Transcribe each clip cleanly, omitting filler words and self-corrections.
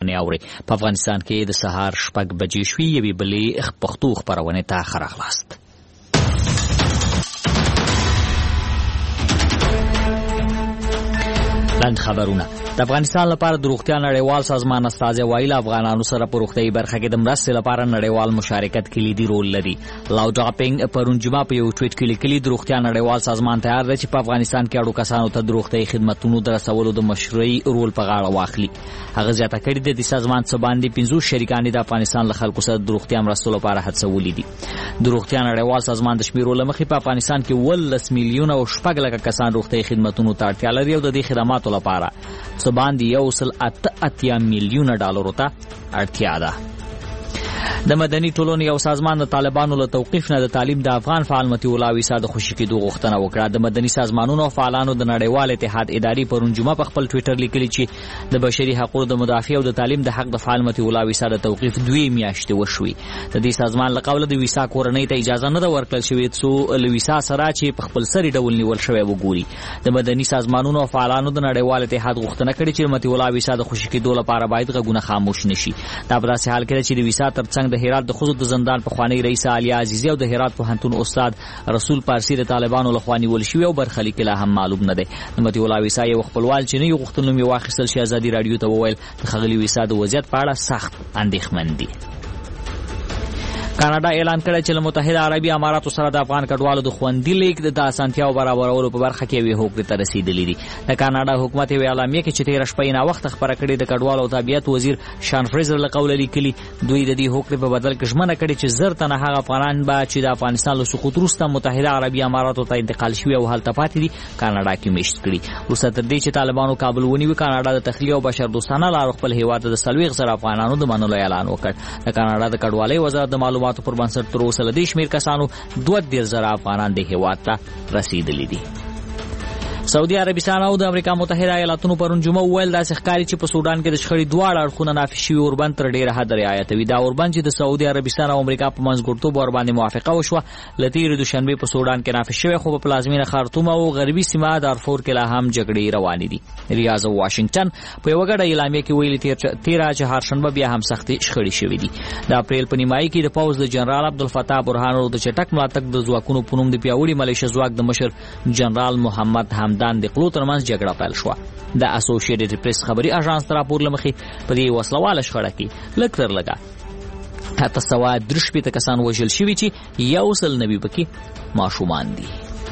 خبرونه اوري. په افغانستان کې د سهار 6 بجې شوې. یوې بلې پښتو خبرونه ته ښه راغلاست. لاند خبرونه. د افغانستان لپاره د روغتیا نړیوال سازمان استازي وایي افغانانو سره په روغتیاي برخه کې د مرستې لپاره نړیوال مشارکت کلیدي رول لري. لاو جاپینګ پرون جمعه په یو ټویټ کې لیکلي د روغتیا نړیوال سازمان تیار دی چې په افغانستان کې اړو کسانو ته د روغتیاي خدماتو د رسولو د مشروعي رول په غاړه واخلي. هغه زیاته کړې ده د سازمان څخه باندې 15 شریکان د افغانستان له خلکو سره د روغتیا مرستو لپاره هڅولې دي. د روغتیا نړیوال سازمان د شمیرو لمخې په افغانستان کې 10 میلیونه او 6 لک کسان روغتیاي خدماتو ته اړتیا لري او د دې خدماتو لپاره څه باندې 1.8 میلیونه ډالرو ته اړتیا ده. د مدني ټولنې یو سازمان د طالبانو له توقیف نه د تعلیم د افغان فعال متي الله ویسا د خوشی کېدو غوښتنه وکړه. د مدني سازمانونو او فعالانو د نړیوال اتحاد اداري پرون جمعه په خپل ټویټر لیکلي چې د بشري حقوقو د مدافع او د تعلیم د حق د فعال متي الله ویسا د توقیف 2 میاشتې وشوي. د دې سازمان له قوله د ویسا کورنۍ ته اجازه نه ورکړل شوې څو له ویسا سره چې په خپل سری ډول نیول شوی وګوري. د مدني سازمانونو او فعالانو د نړیوال اتحاد غوښتنه کړې چې متي الله ویسا د خوشی کېدو لپاره باید غوونه خاموش نشي. دا په داسې حال کې چې د ویسا ترڅنګ د هرات د خود د زندان په خوانی رئیس علي عزیزی او د هرات پوهنتون استاد رسول پارسی د طالبانو له خوانی ول شوی او برخلیک لا هم معلوم نه دی. نمتي الله ویسا یو خپلوال چې نه یو غوښتنو می واخیستل شي ازادي رادیو ته وویل د خغلی ویسا د وضعیت په اړه سخت اندېښمن دي. کاناډا اعلان کړی چې له متحده عربي اماراتو سره د افغان کډوالو د خوندي لیک د اسانتیاو برابرولو په برخه کې وی هوکړه ته رسیدلې دي. د کاناډا حکومت یو اعلامیه کې چې 13 شپې نه وخت خبره کړې د کډوالو او طبيعت وزیر شان فریزر له قوله لیکلي دوی د دې هوکړې په بدل کې ژمنه کړې چې زر تنه هغه افغانان به چې د افغانستان له سقوط وروسته متحده عربي اماراتو ته انتقال شوي او هلته پاتې دي کاناډا کې میشت کړي. وروسته تر دې چې طالبانو کابل ونیوي کاناډا د تخلیه او بشردوستانه لارو خپل هیواد د 40,000 افغانانو د منلو اعلان وکړ. د کاناډا د کډوالۍ وزارت د معلوماتو پر بنسټ وسله د شمیر کسانو 2,000 افغانان د هیواد ته رسیدلي دي. سعودي عربستان او د امریکا متحده ایالاتونو پرون جمعه ویل دا ښکاری چې په سودان کې د شخړې دواړه اړخونه نافذ شوی اوربند تر ډیره حد رعایتوي. دا اوربند چې د سعودي عربستان او امریکا په منځګړیتوب ور باندې موافقه وشوه لتیر دوشنبه په سودان کې نافذ شوی خو په پلازمینه خارتوم او غربي سیمه دارفور کې لا هم جګړې روانې دي. ریاض او واشنگټن په یو غړ اعلامیه کې ویلي 13 چهارشنبه بیا هم سختي شخړې شوې دي. د اپریل په نیمایي کې د پوز د جنرال عبدالفتاح برهان او د چټک ملاتړ د ځواکونو په نوم د پیاوړي ملیشه ځواک د مشر جنرال محمد حمدان د قلو ترمنځ جګړه پیل شوه. د اسوسییټډ پریس خبري اژانس راپور لمخې په دې وسلواله شخړه کې لږ تر لږه حتی سوا 3 کسان وژل شوي چې 190 پکې ماشومان دي.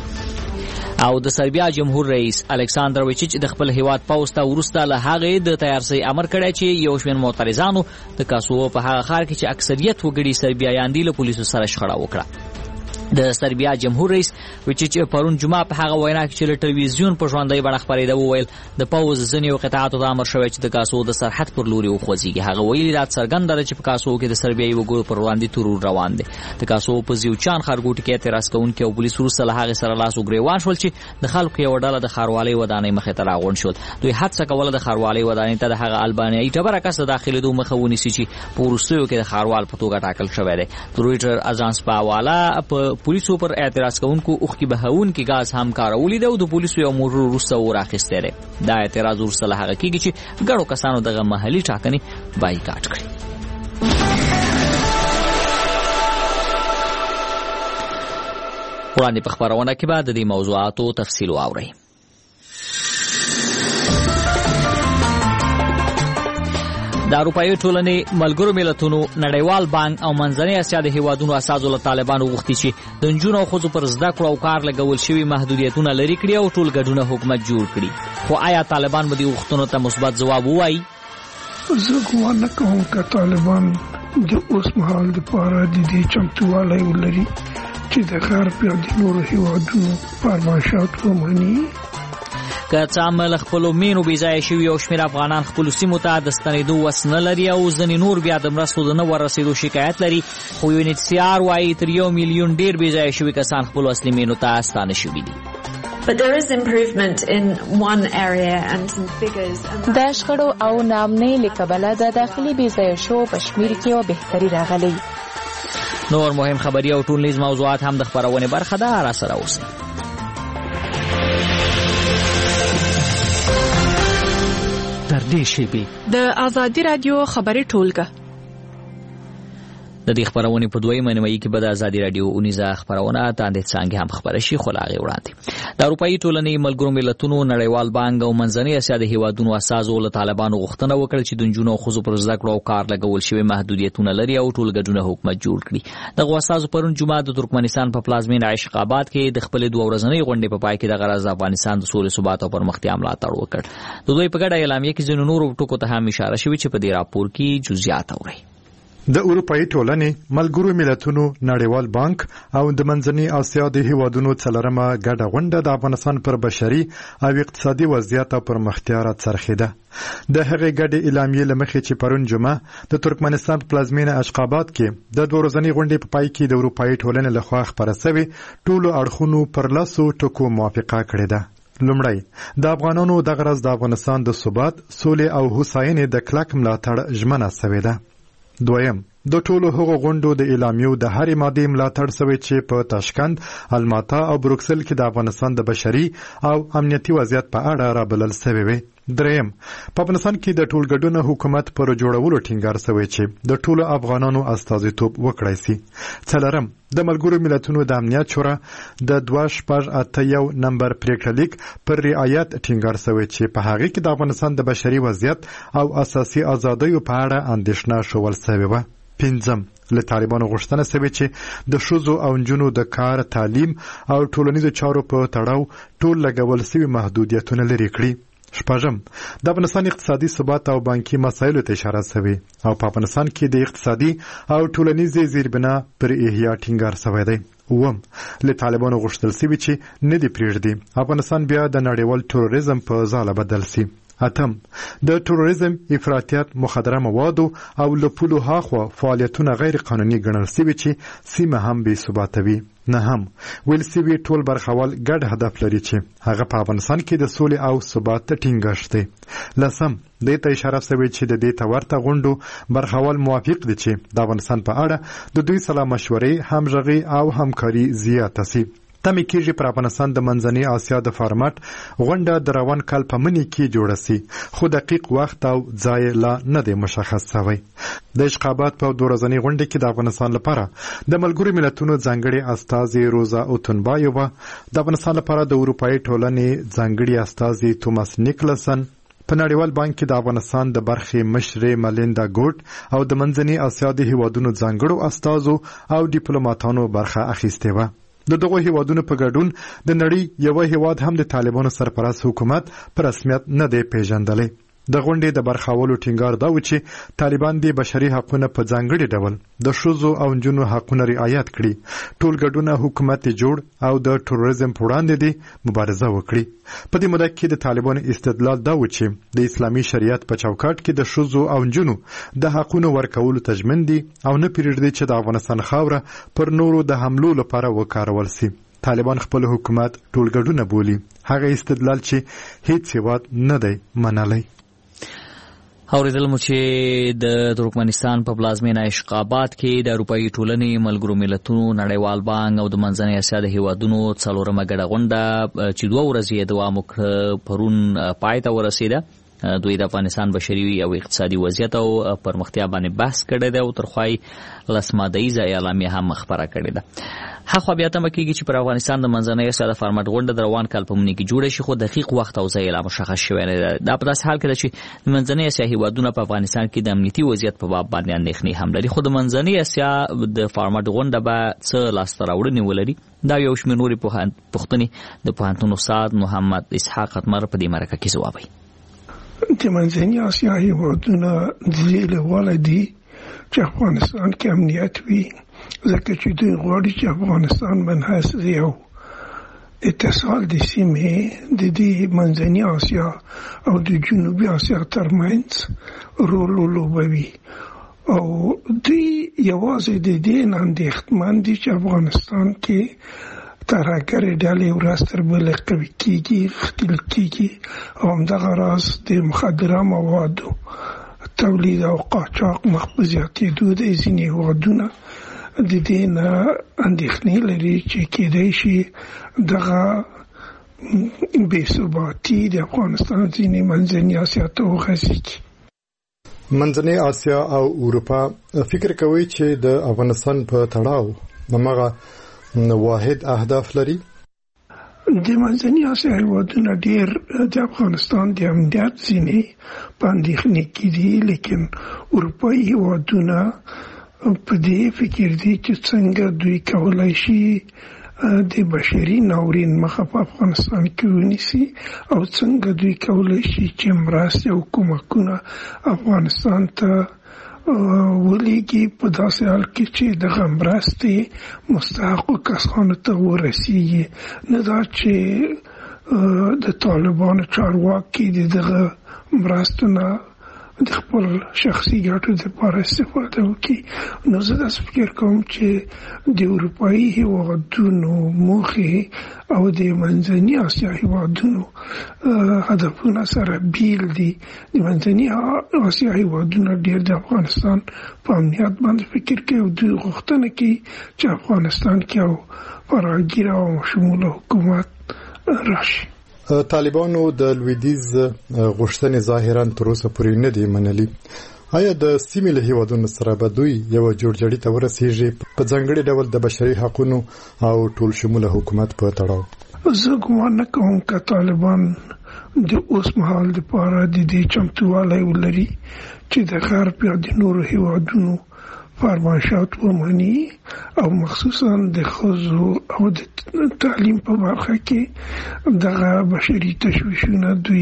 او د سربیا جمهور رئیس الکساندر ویچیچ د خپل هیواد پوز ته ورسته له هغه د تیارسي امر کړی چې یو شمېر معترضانو د کاسوو په هغه ښار کې چې اکثریت وګړي سربیایان دي له پولیسو سره شخړه وکړه. د سربیا جمهور رئیس ویچیچ پرون جمعه په هغه وینا کې چې له ټلویزیون په ژوندۍ بڼه خبرېده وویل د پوز ځینې قطعاتو ته امر شوی چې د کاسو د سرحد پر لوري وخوځېږي. هغه ویلي دا څرګنده ده چې په کاسو کې د سربیایي وګړو پر وړاندې تورور روان دی. د کاسو په زیوچان ښارګوټي کې اعتراض کوونکي او پولیس وروسته له هغې سره لاس وګریوان شول چې د خلکو یوه ډله د ښاروالۍ ودانۍ مخې ته راغونډ شول. دوی هڅه کوله د ښاروالۍ ودانۍ ته د هغه البانیایي ډبره کس د داخلېدو مخه ونیسي چې په وروستیو کې د ښاروال په توګه ټاکل شوی دی. د رویټر اژانس په حواله په پولیسو پر اعتراض کوونکو اوښکې بهونکي غاز هم کارولي دی او د پولیسو یو موټر وروسته وراخیستی دی. دا اعتراض وروسته له هغه کېږي چې ګڼو کسانو دغه محلي ټاکنې بایکاټ کړي. وړاندې په خپرونه کې به د دې موضوعاتو تفصیل واورئ. د اروپایي ټولنې ملګرو ملتونو نړیوال بانک او منځنۍ اسیا د هیوادونو اساسو له طالبانو غوښتي چې د نجونو او ښځو پر زده کړو او کار لګول شوي محدودیتونه لرې کړي او ټول ګډونه حکومت جوړ کړي. خو آیا طالبان به دې غوښتنو ته مثبت ځواب ووایي؟ زه ګومان نه کوم که طالبان د اوس مهال دپاره د دې چمتووالی ولري چې د غرب یا د نورو هیوادونو فرمایشات ومني. که څه هم له خپلو مینو بېځایه شوي یو شمېر افغانان خپلو سیمو ته د ستنېدو وس نه لري او ځینې نور بیا د مرستو د نه ورسېدو شکایت لري. خو UNHCR وایي تر 1 میلیون ډېر بېځایه شوي کسان خپلو اصلي مینو ته ستانه شوي دي. د شخړو او ناامنۍ له کبله د داخلي بېځایه شوو په شمېر کې یو بهتري راغلی. نور مهم خبري او ټولنیز موضوعات هم د خپرونې برخه ده. راسره اوسئ. در نږدې شیبې. د ازادي رادیو خبري ټولګه. د دې خبرونې په دویمه نیمایي کې به د ازادي رادیو اونیزه خبرونه تاندې څنګه هم خبره شي خو لاغې وړاندې د اروپایي ټولنې ملګرو ملتونو نړیوال بانک او منځنۍ اسیا د هیوادونو اساسو له طالبانو غوښتنه وکړه چې د نجونو او ښځو پر زده کړو او کار لګول شوي محدودیتونه لري او ټولګډونه حکومت جوړ کړي. دغه اساسو پرون جمعه د ترکمنستان په پلازمینه اشقاباد کې د خپل 2 ورځنۍ غونډې په پای کې د غرض افغانستان د سولې ثبات او پرمختیا ملاتړ وکړ. د دوی په ګډه اعلامیه کې ځینو نورو ټکو ته هم اشاره شوې چې په دې راپور کې جزئیات اوري. د اروپایي ټولنې ملګرو ملتونو نړیوال بانک او د منځنۍ اسیا د هیوادونو څلورمه ګډه غونډه د افغانستان پر بشري او اقتصادي وضعیت او پرمختیا راڅرخیده. د هغې ګډې اعلامیې له مخې چې پرون جمعه د ترکمنستان په پلازمینه اشقاباد کې د 2 ورځنۍ غونډې په پای کې د اروپایي ټولنې لخوا خپره شوې ټولو اړخونو پر لاسو ټکو موافقه کړې ده. لومړی د افغانانو د غرض د افغانستان د ثبات، سولې او هوساینې د کلک ملاتړ ژمنه شوې ده. دویم د ټولو هغو غونډو د اعلامیو د هرې مادې ملاتړ شوی چې په تاشکند، الماتا او بروکسل کې د افغانستان د بشري او امنیتي وضعیت په اړه رابلل شوی وي. دریم په افغانستان کې د ټولګډونه حکومت پر جوړولو ټینګار شوی چې د ټولو افغانانو استازیتوب وکړای شي. څلورم د ملګرو ملتونو د امنیت شورا د 2681 نمبر پریکړه لیک پر رعایت ټینګار شوی چې په هغه کې د افغانستان د بشري وضعیت او اساسي ازادیو په اړه اندېښنه شول شوی و. پنځم له طالبانو غوښتنه شوې چې د ښځو او نجونو د کار، تعلیم او ټولنیزو چارو په تړاو ټول لګول شوي محدودیتونه لرې کړي. شپږم د افغانستان اقتصادي ثبات او بانکي مسایلو ته اشاره شوې او په افغانستان کې د اقتصادي او ټولنیزې زیربنا پر احیا ټینګار شوی دی. اوم له طالبانو غوښتل شوي چې نه دې پرېږدي افغانستان بیا د نړیوال تروریزم په ځاله بدل شي. اتم د تروریزم، افراطیت، مخدره موادو او له پولو هاخوا فعالیتونه غیر قانوني ګڼل شوي چې سیمه هم بې ثباته وي. نهم ویل شوي ټول برخوال ګډ هدف لري چې هغه په افغانستان کې د سولې او ثبات ټینګښت دی. لسم دې ته اشاره شوې چې د دې ته ورته غونډو برخوال موافق دي چې د افغانستان په اړه د دوی سره مشورې، همغږي او همکاري زیاته شي. تمه کېږي پر افغانستان د منځنۍ اسیا د فارمټ غونډه د روان کال په مني کې جوړه شي خو دقیق وخت او ځای لا نه دی مشخص شوی. د اشقاباد په 2 ورځنۍ غونډه کې د افغانستان لپاره د ملګرو ملتونو ځانګړي استازي روزا اوتنبایووا، د افغانستان لپاره د اروپایي ټولنې ځانګړي استازي توماس نیکلسن، په نړیوال بانک کې د افغانستان د برخې مشرې ملیندا ګوټ او د منځنۍ اسیا د هیوادونو ځانګړو استازو او ډیپلوماټانو برخه اخیستې وه. د دغو هیوادونو په ګډون د نړۍ یو هیواد هم د طالبانو سرپرست حکومت په رسمیت نه دی پیژندلی. د غونډې د برخاولو ټینګار دا و چې طالبان د بشري حقوقو په ځانګړي ډول د ښځو او نجونو حقوقونه رعایت کړي، ټولګډونه حکومت جوړ او د تروریزم پر وړاندې دی مبارزه وکړي. په دې موده کې د طالبانو استدلال دا و چې د اسلامي شریعت په چوکاټ کې د ښځو او نجونو د حقوقو ورکولو تضمین دي او نه پرېږدي چې د افغانستان خاوره پر نورو د حملو لپاره وکارول شي. طالبان خپل حکومت ټولګډونه بولي، هغه استدلال چې هیڅ هیواد نه دی منلی. اوریدل مو چې د ترکمنستان په پلازمینه اشقاباد کې د اروپایي ټولنې ملګرو ملتونو نړیوال بانک او د منځنۍ اسیا د هیوادونو څلورمه ګډه غونډه چې 2 ورځې یې دوام وکړ پرون پای ته ورسېده. دوی د افغانستان بشري او اقتصادي وضعیت او پرمختیا باندې بحث کړی دی او ترخوای لسمادهیزه اعلامیه هم خبره کړې ده. هغه بیا تمه کېږي چې پر افغانستان د منځنۍ اسیا د فارمټ غونډه د روان کال په مني کې جوړه شي خو دقیق وخت او ځای لا مشخص شوی نه دی. دا په داسې حال کې ده چې د منځنۍ اسیا هیوادونه په افغانستان کې د امنیتي وضعیت په باب باندې اندېښنې هم لري خو د منځنۍ اسیا د فارمټ غونډه به څه لاسته راوړنې ولري. دا یو شمېر نورې پوښتنې د پوهنتون استاد محمد اسحاق قطمر په دې مرکه کې ځوابوي. د منځنۍ اسیا هیوادونه د دې لپاره دي چې افغانستان کې امنیت وي، ځکه چې دوی غواړي چې افغانستان منحص یو اتصال د سیمې د دې منځنۍ اسیا او د جنوبي اسیا ترمنځ رول ولوبوي او دوی یوازې د دې نه اندېښمن دي چې افغانستان کې ترهګرې ډلې ورځ تر بلې قوي کېږي، ښکېل کېږي او همدغه راز د مخدره موادو تولید او قاچاق مخ په زیاتېدو د ځینې هېوادونه د دې نه اندېښنې لري چې کېدای شي دغه بې ثباتي د افغانستان ځینې منځني اسیا ته وغځېږي. منځنۍ اسیا او اروپا فکر کوي چې د افغانستان په تړاو دغه واحد اهداف لري. د منځني اسیا هیوادونه ډېر د افغانستان د امنیت ځینې په اندېښنې کې دي، لیکن اروپایي هیوادونه په دې فکر دي چې څنګه دوی کولی شي د بشري ناورین مخه په افغانستان کې ونیسي او څنګه دوی کولی شي چې مرستې او کومکونه افغانستان ته ولېږي په داسې حال کې چې دغه مرستې مستحقو کسانو ته ورسیږي، نه دا چې د طالبانو چارواکي دغه مرستو نه د خپل شخصي ګټو لپاره استفاده وکړي. نو زه داسې فکر کوم چې د اروپایي هیوادونو موخې او د منځني اسیا هیوادونو هدفونه سره بیل دي. د منځني اسیا هیوادونه ډېر د افغانستان په امنیت باندې فکر کوي او دوی غوښتنه کوي چې افغانستان کې یو فراګیر او شموله حکومت راشي. طالبانو د لویدیځ غوښتنې ظاهرا تر اوسه پورې نه دي منلي. آیا د سیمې له هیوادونو سره به دوی یو جوړجاړي ته ورسیږي په ځانګړي ډول د بشري حقوقو او ټول شموله حکومت په تړاو؟ زه ګومان نه کوم چې طالبان د اوس مهال لپاره د دې چمتووالی ولري چې د غرب یا د نورو هیوادونو فرمایشات ومني او مخصوصا د ښځو او د تعلیم په برخه کې دغه بشري تشویشونه دوی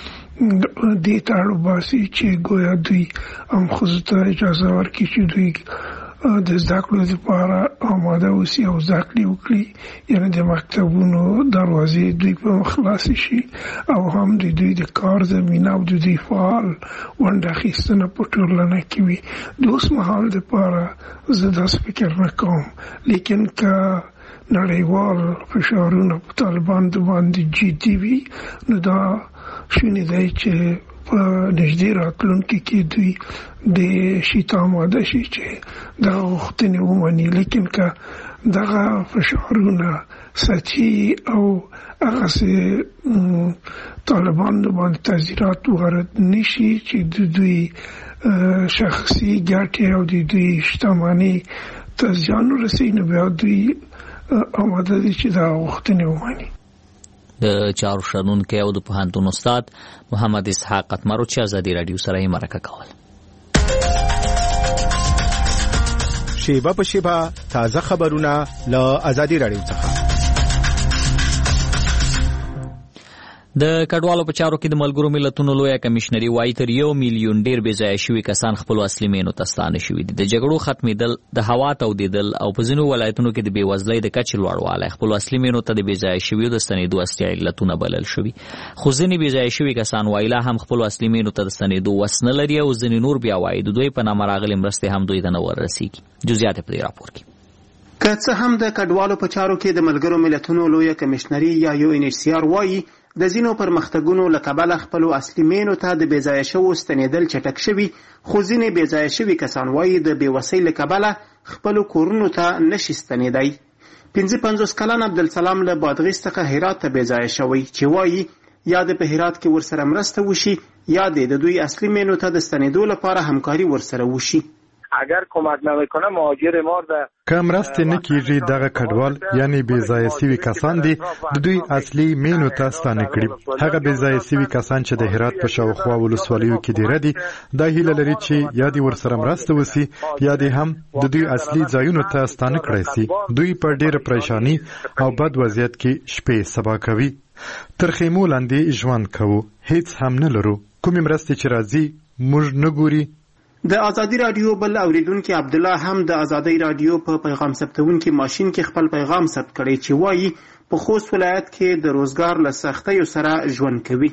دې ته اړ وباسي چې ګویا دوی هم ښځو ته اجازه ورکړي چې دوی د زده کړو لپاره آماده اوسي او زده کړې وکړي، یعنې د مکتبونو دروازې دوی په خلاصې شي او هم د دوی د کار زمینه او د دوی فعال ونډه اخیستنه په ټولنه کې وي. د اوس مهال لپاره زه داسې فکر نه کوم، لیکن که نړیوال فشارونه په طالبانو باندې جدي وي نو دا شونې دی چې په نږدې راتلونکي کې دوی د شي ته آماده شي چې دغه غوښتنې ومني. لیکن که دغه فشارونه سطحي او هغسې طالبانو باندې تاثیرات وارد نشي چې د دوی شخصي ګټې او د دوی شتمنۍ ته زیان ورسوي، نو بیا دوی آماده دي چې دغه غوښتنې ومني. د چارو شنونکي او د پوهنتون استاد محمد اسحاق قطمرو چې ازادي رادیو سره یې مرکه کول. شیبه په شیبه تازه خبرونه له ازادي رادیو څخه. د کډوالو په چارو کې د ملګرو ملتونو لویه کمشنري وایي تر 1 میلیون ډیر بې ځایه شوي کسان خپل اصلي مینو ته ستانه شوي دي. د جګړو ختمېدل، د هوا تودېدل او په ځینو ولایتونو کې د بېوزلۍ د کچې لوړوالی خپل اصلي مینو ته د بې ځایه شویو د ستنېدو اصلي علتونه بلل شوي. خو ځینې بې ځایه شوي کسان وایي لا هم خپل اصلي مینو ته د ستنېدو وس نه لري او ځینې نور بیا وایي د دوی په نامه راغلې مرستې هم دوی ته نه ورسېږي. جزئیات په دې راپور کې. که څه هم د کډوالو په چارو کې د ملګرو ملتونو لویه کمشنري یا UNHCR وایي د ځینو پرمختګونو له کبله خپلو اصلي مینو ته د بې ځایه شوو ستنېدل چټک شوي، خو ځینې بې ځایه شوي کسان وایي د بېوسۍ له کبله خپلو کورونو ته نشي ستنېدی. 55 کلن عبدالسلام له بادغیس څخه هرات ته بې ځایه شوی چې وایي یا د په هرات کې ورسره مرسته وشي یا د دوی اصلي مینو ته د ستنېدو لپاره همکاري ورسره وشي. اگر کمک نمیکنه مهاجر ما که مرسته نکیږي دغه کډوال یعنی بې ځایه سوي کسان دي د دوی اصلي مینو ته ستانه کړي. هغه بې ځایه سوي کسان چې د هرات په شاوخوا ولسوالیو کې دي ردي دا هیله لري چې یا دې ورسره مرسته وسی یا دې هم د دوی اصلي ځایونو ته ستانه کړي سي. دوی په ډېر پریشانی او بد وضعیت کې شپې سبا کوي. تر خیمو لاندې ژوند کوو، هیڅ هم نه لرو، کومې مرستې چې راځي موږ نه ګوري. د ازادي رادیو بل اوریدونکو عبد الله هم د ازادي رادیو په پیغام ثبتونکو ماشين کې خپل پیغام ثبت کړی چې وایي په خوست ولایت کې د روزګار له سختیو سره ژوند کوي.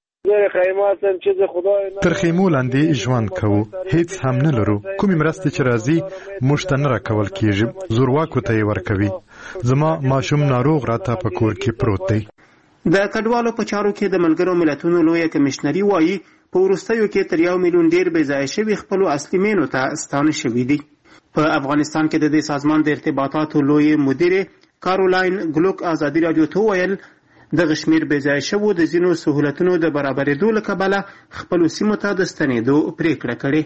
تر خیمو لاندې ژوند کوو، هیڅ هم نه لرو، کومې مرستې چې راځي موږ ته نه راکول کیږي، زورواکو ته یې ورکوي. زما ماشوم ناروغ راته په کور کې پروت دی. د کډوالو په چارو کې د ملګرو ملتونو لویه کمشنري وایي په وروستیو کې تر 1 میلیون ډیر بې ځایه شوي خپلو اصلي مینو ته ستانه شوي دي. په افغانستان کې د دې سازمان د ارتباطاتو لوی مدیر کارولاین ګلوک ازادي رادیو ته ویل دغه شمیر بې ځایه شوو د ځینو سهولتونو د برابرېدو له کبله خپلو سیمو ته د ستنېدو پرېکړه کړې.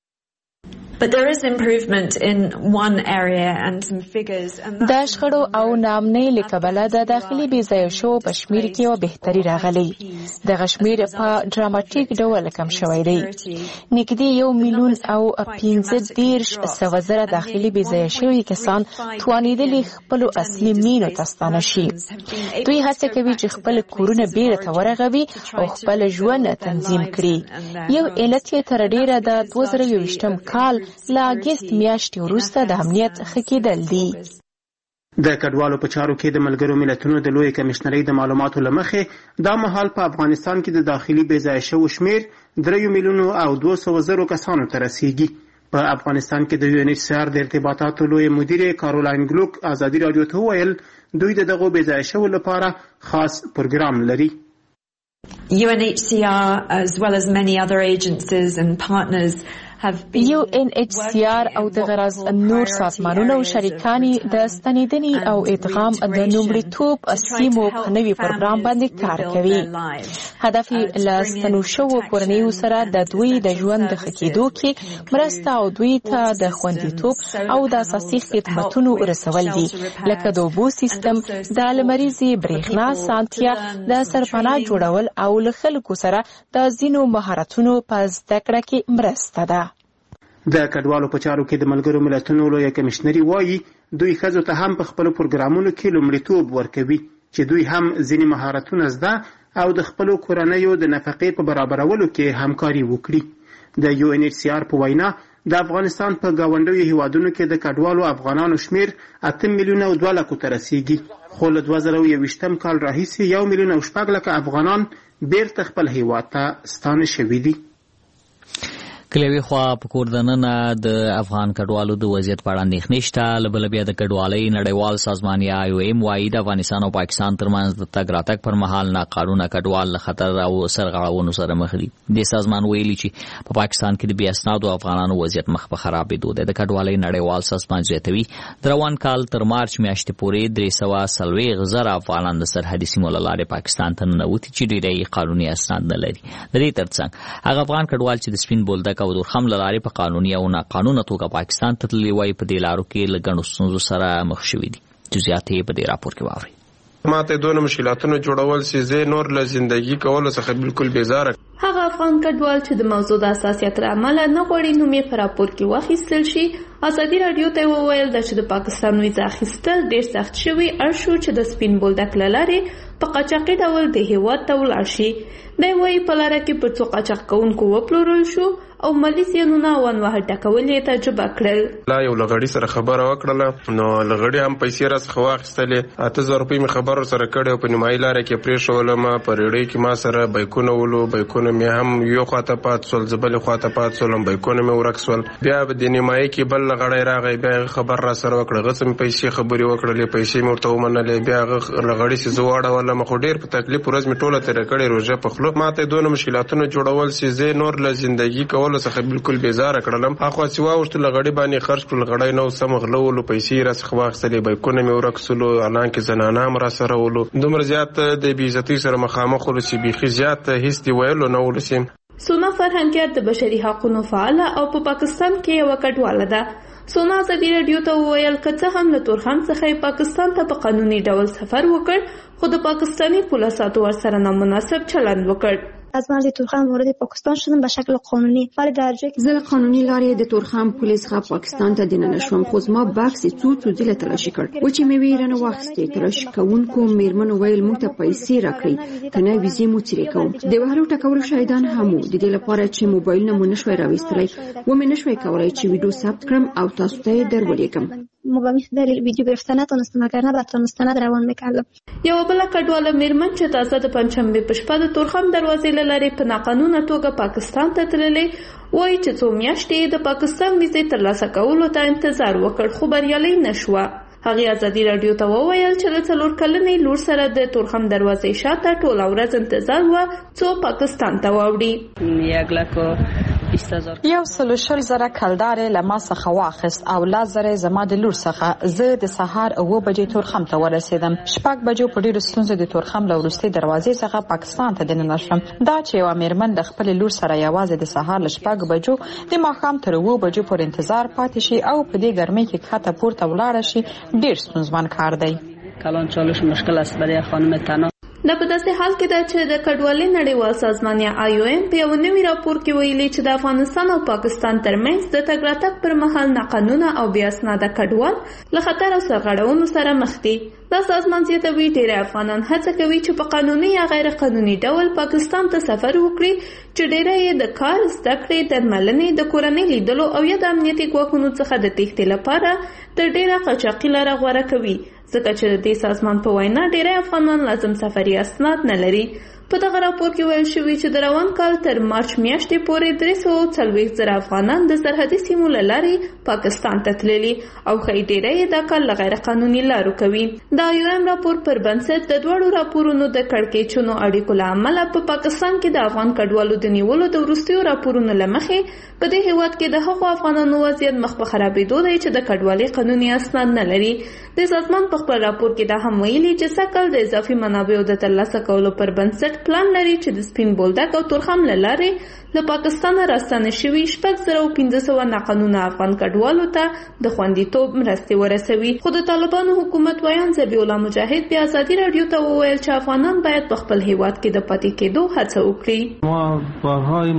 د شخړو او ناامنۍ له کبله د داخلي بې ځایه شوو په شمیر کې یو بهتري راغلی. دغه شمیر په ډراماټیک ډول کم شوی دی. نږدې 1,15,000 داخلي بې ځایه شوي کسان توانېدلي خپلو اصلي مینو ته ستانه شي. دوی هڅه کوي چې خپل کورونه بیرته ورغوي او خپل ژوند تنظیم کړي. یو علت یې تر ډیره د 2021 کال له اګست میاشتې وروسته د امنیت ښه کېدل دي. د کډوالو په چارو کې د ملګرو ملتونو د لویې کمیشنرۍ د معلوماتو له مخې دا مهال په افغانستان کې د داخلي بې ځایه شوو شمیر 3,200,000 کسانو ته رسیږي. په افغانستان کې د UNHCR د ارتباطاتو لوی مدیر کارولاین ګلوک ازادي رادیو ته وویل دوی دغه بې ځایه شوو لپاره خاص پروګرام لري. UNHCR as well as many other agencies and partners UNHCR او د غرض نور سازمانونه او شریکان د ستنېدنې او ادغام د لومړیتوب سیمو په نوي پروګرام باندې کار کوي. هدف یې له ستنو شوو کورنیو سره د دوی د ژوند د ښه کېدو کې مرسته او دوی ته د خوندیتوب او د اساسي خدمتونو رسول دي، لکه د اوبو سیستم، د لمریزې برېښنا سانتیا، د سرپناه جوړول او له خلکو سره د ځینو مهارتونو په زده کړه کې مرسته ده. د کډوالو په چارو کې د ملګرو ملتونو لویه کمیشنري وایي دوی ښځو ته هم په خپلو پروګرامونو کې لومړیتوب ورکوي چې دوی هم ځینې مهارتونه زده او د خپلو کورنیو د نفقې په برابرولو کې همکاري وکړي. د UNHCR په وینا د افغانستان په ګاونډیو هیوادونو کې د کډوالو افغانانو شمیر 8,200,000 ته رسیږي، خو له 2021 کال راهیسې 1,06,000 افغانان بیرته خپل هیواد ته ستانه شوي دي. کلوي خوا په کور دننه د افغان کډوالو د وضعیت په اړه اندېښنې شته. له بله بیا د کډوالۍ نړیوال سازمان یا IOM وایي د افغانستان او پاکستان ترمنځ د تګ راتګ پر مهال ناقانونه کډوال له خطر او سرغړونو سره مخ دي. دې سازمان ویلي چې په پاکستان کې د بې اسنادو افغانانو وضعیت مخ په خرابېدو دی. د کډوالۍ نړیوال سازمان زیاتوي د روان کال تر مارچ میاشتې پورې 340,000 افغانان د سرحدي سیمو له لارې پاکستان ته ننوتي چې ډېری یې قانوني اسناد نه لري. د دې ترڅنګ هغه افغان کډوال چې د سپین بولدک او دورخم له لارې په قانوني او ناقانونه توګه پاکستان ته تللي وای په دې لارو کې له ګڼو ستونزو سره مخ شوي دي. جزئیات یې په دې راپور کې واورئ. ماته دونه مشکلاتونه جوړول چې زه نور له ژوندۍ کولو څخه بالکل بیزاره. هغه افغان کډوال چې د موضوع د حساسیت له امله نه غواړي نوم یې په راپور کې واخیستل شي، ازادي رادیو ته وویل چې د پاکستان ویزا اخیستل ډېر سخت شوي اړ شو چې د سپین بولدک له لارې په قاچاقي ډول د هیواد ته ولاړ شي. دی وایي په لاره کې پر څو قاچاق کوونکو وپلورل شو او مالي زیانونه او انواع ټکول یې تجربه کړل. لا یو لغړی سره خبره وکړله نو لغړی هم پیسې راڅخه واخیستلې 8,000 روپۍ مې خبرو سره کړې او په نیمایي لاره کې پرېښولم. په ریډۍ کې ما سره بیکونه ولو، بیکونه مې هم یو خواته پات سول، زه بلې خواته پات سولم، بیکونه مې ورک سول. بیا د نیمایي کې بل لغړی راغی، بیا خبر را سره وکړه، هغه څه مې پیسې خبرې وکړلې، پیسې مې ورته ومنلې. بیا هغه لغړی چې زه واړولم خو ډېر په تکلیف ورځ مې ټوله تېره کړې روژه په خولو. ماته دونه مشکلاتونه جوړول چې زه نور له زندګي کولو څخه بالکل بیزاره کړلم. هغه چې واوښت لغړی باندې خرج کړل، غړی نو سم غلولو، پیسې راڅخه واخیستلې، بیکونه مې ورک سولو، حالانکه زنانه هم را سره ولو. دومره زیات د بې عزتۍ سره مخامخ ولو چې بیخي زیات هیڅ دې ویلو نه ولسیم. سونا فرهنګیار د بشري حقوقو فعاله او په پاکستان کې یوه کډواله ده. سونا ازادي رادیو ته وویل که څه هم له تورخم څخه پاکستان ته په قانوني ډول سفر وکړ خو د پاکستانی پولیسو ورسره نامناسب چلند وکړ. از مرز تورخم وارد پاکستان شدم به شکل قانونی، ولی در جایی که زه قانوني لارې د تورخم پولیس څخه پاکستان ته دننه شوم، خو زما بکس څو ځله تلاشي کړ. و چې مې ویرنه واخیستې، تلاشي کوونکو میرمنو ویل موږ ته پیسې راکړئ کنه ویزې مو چیرې کوم. د وهلو ټکولو شاهدان هم وو، د دې لپاره چې موبایلونه مو نشوي راویستلی و مې نشوي کولای چې ویډیو ثبت کړم او تاسو ته یې درولېږم. مبامی دلیل ویدیو گرفتن نتونستم، اگر نه بعد مستند روان میکردم. یو بل کډواله میرمن چې تازه د پنځشنبه په شپه د تورخم دروازې له لارې په ناقانونه توګه پاکستان ته تللې وایي چې څو میاشتې د پاکستان ویزې ترلاسه کولو ته انتظار وکړ خو بریالۍ نشوه. هغې ازادي رادیو ته وویل چې له 4 کلنې لور سره د تورخم دروازې شاته ټوله ورځ انتظار و څو پاکستان ته واوړي. 120,000 کلدار لما څخه واخست او 10,000 زما د لور څخه. زه د سهار 9 بجې تورخم ته ورسېدم. 6 بجو په ډیرو ستونزو د تورخم له وروستۍ دروازې څخه پاکستان ته دننه شوم. دا چې یو میرمن د خپل لور سره یوازې د سهار له 6 بجو د ماښام تر 9 بجو پورې انتظار پاتې شي او په دې ګرمۍ کې کښته پورته ولاړ شي ډیر ستونزمن کار دی. کلان چالش مشکل است برای خانم تنها. دا په داسې حال کې ده چې د کډوالۍ نړیوال سازمان یا IOM په یو نوي راپور کې ویلي چې د افغانستان او پاکستان ترمنځ د تګ راتګ پر مهال ناقانونه او بې اسناده کډوال له خطر او سرغړونو سره مخ دي. دا سازمان زیاتوي ډېری افغانان هڅه کوي چې په قانوني یا غیر قانوني ډول پاکستان ته سفر وکړي چې ډېری یې د کار، زده کړې، درملنې، د کورنۍ لیدلو او یا د امنیتي ګواښونو څخه د تېښتې لپاره تر ډېره قاچاقي لاره غوره کوي. ځکه چې د دې سازمان په وینا ډېری افغانان لازم سفري اسناد نه لري. په دغه راپور کې ویل شوي چې د روان کال تر مارچ میاشتې پورې 340,000 افغانان د سرحدي سیمو له لارې پاکستان ته تللي او ښایي ډېری یې دا کار له غیر قانوني لارو کوي. د IOM راپور پر بنسټ د دواړو راپورونو د کړکېچونو اړیکو له امله په پاکستان کې د افغان کډوالو د نیولو د وروستیو راپورونو له مخې په دې هېواد کې د هغو افغانانو وضعیت مخ په خرابېدو دی چې د کډوالۍ قانوني اسناد نه لري. د سازمان په خپل راپور کې دا هم ویلي چې سږ د اضافي منابعو د ترلاسه کولو پر بنسټ پلان لري چې د سپین بولدک او تورخم له لارې له پاکستانه راستانه شوي 6,500 ناقانونه افغان کډوالو ته د خوندیتوب مرستې ورسوي. خو د طالبانو حکومت ویان ذبیح الله مجاهد بیا ازادي راډیو ته وویل چې افغانان باید په خپل هیواد کې د پاتې کېدو هڅه وکړي.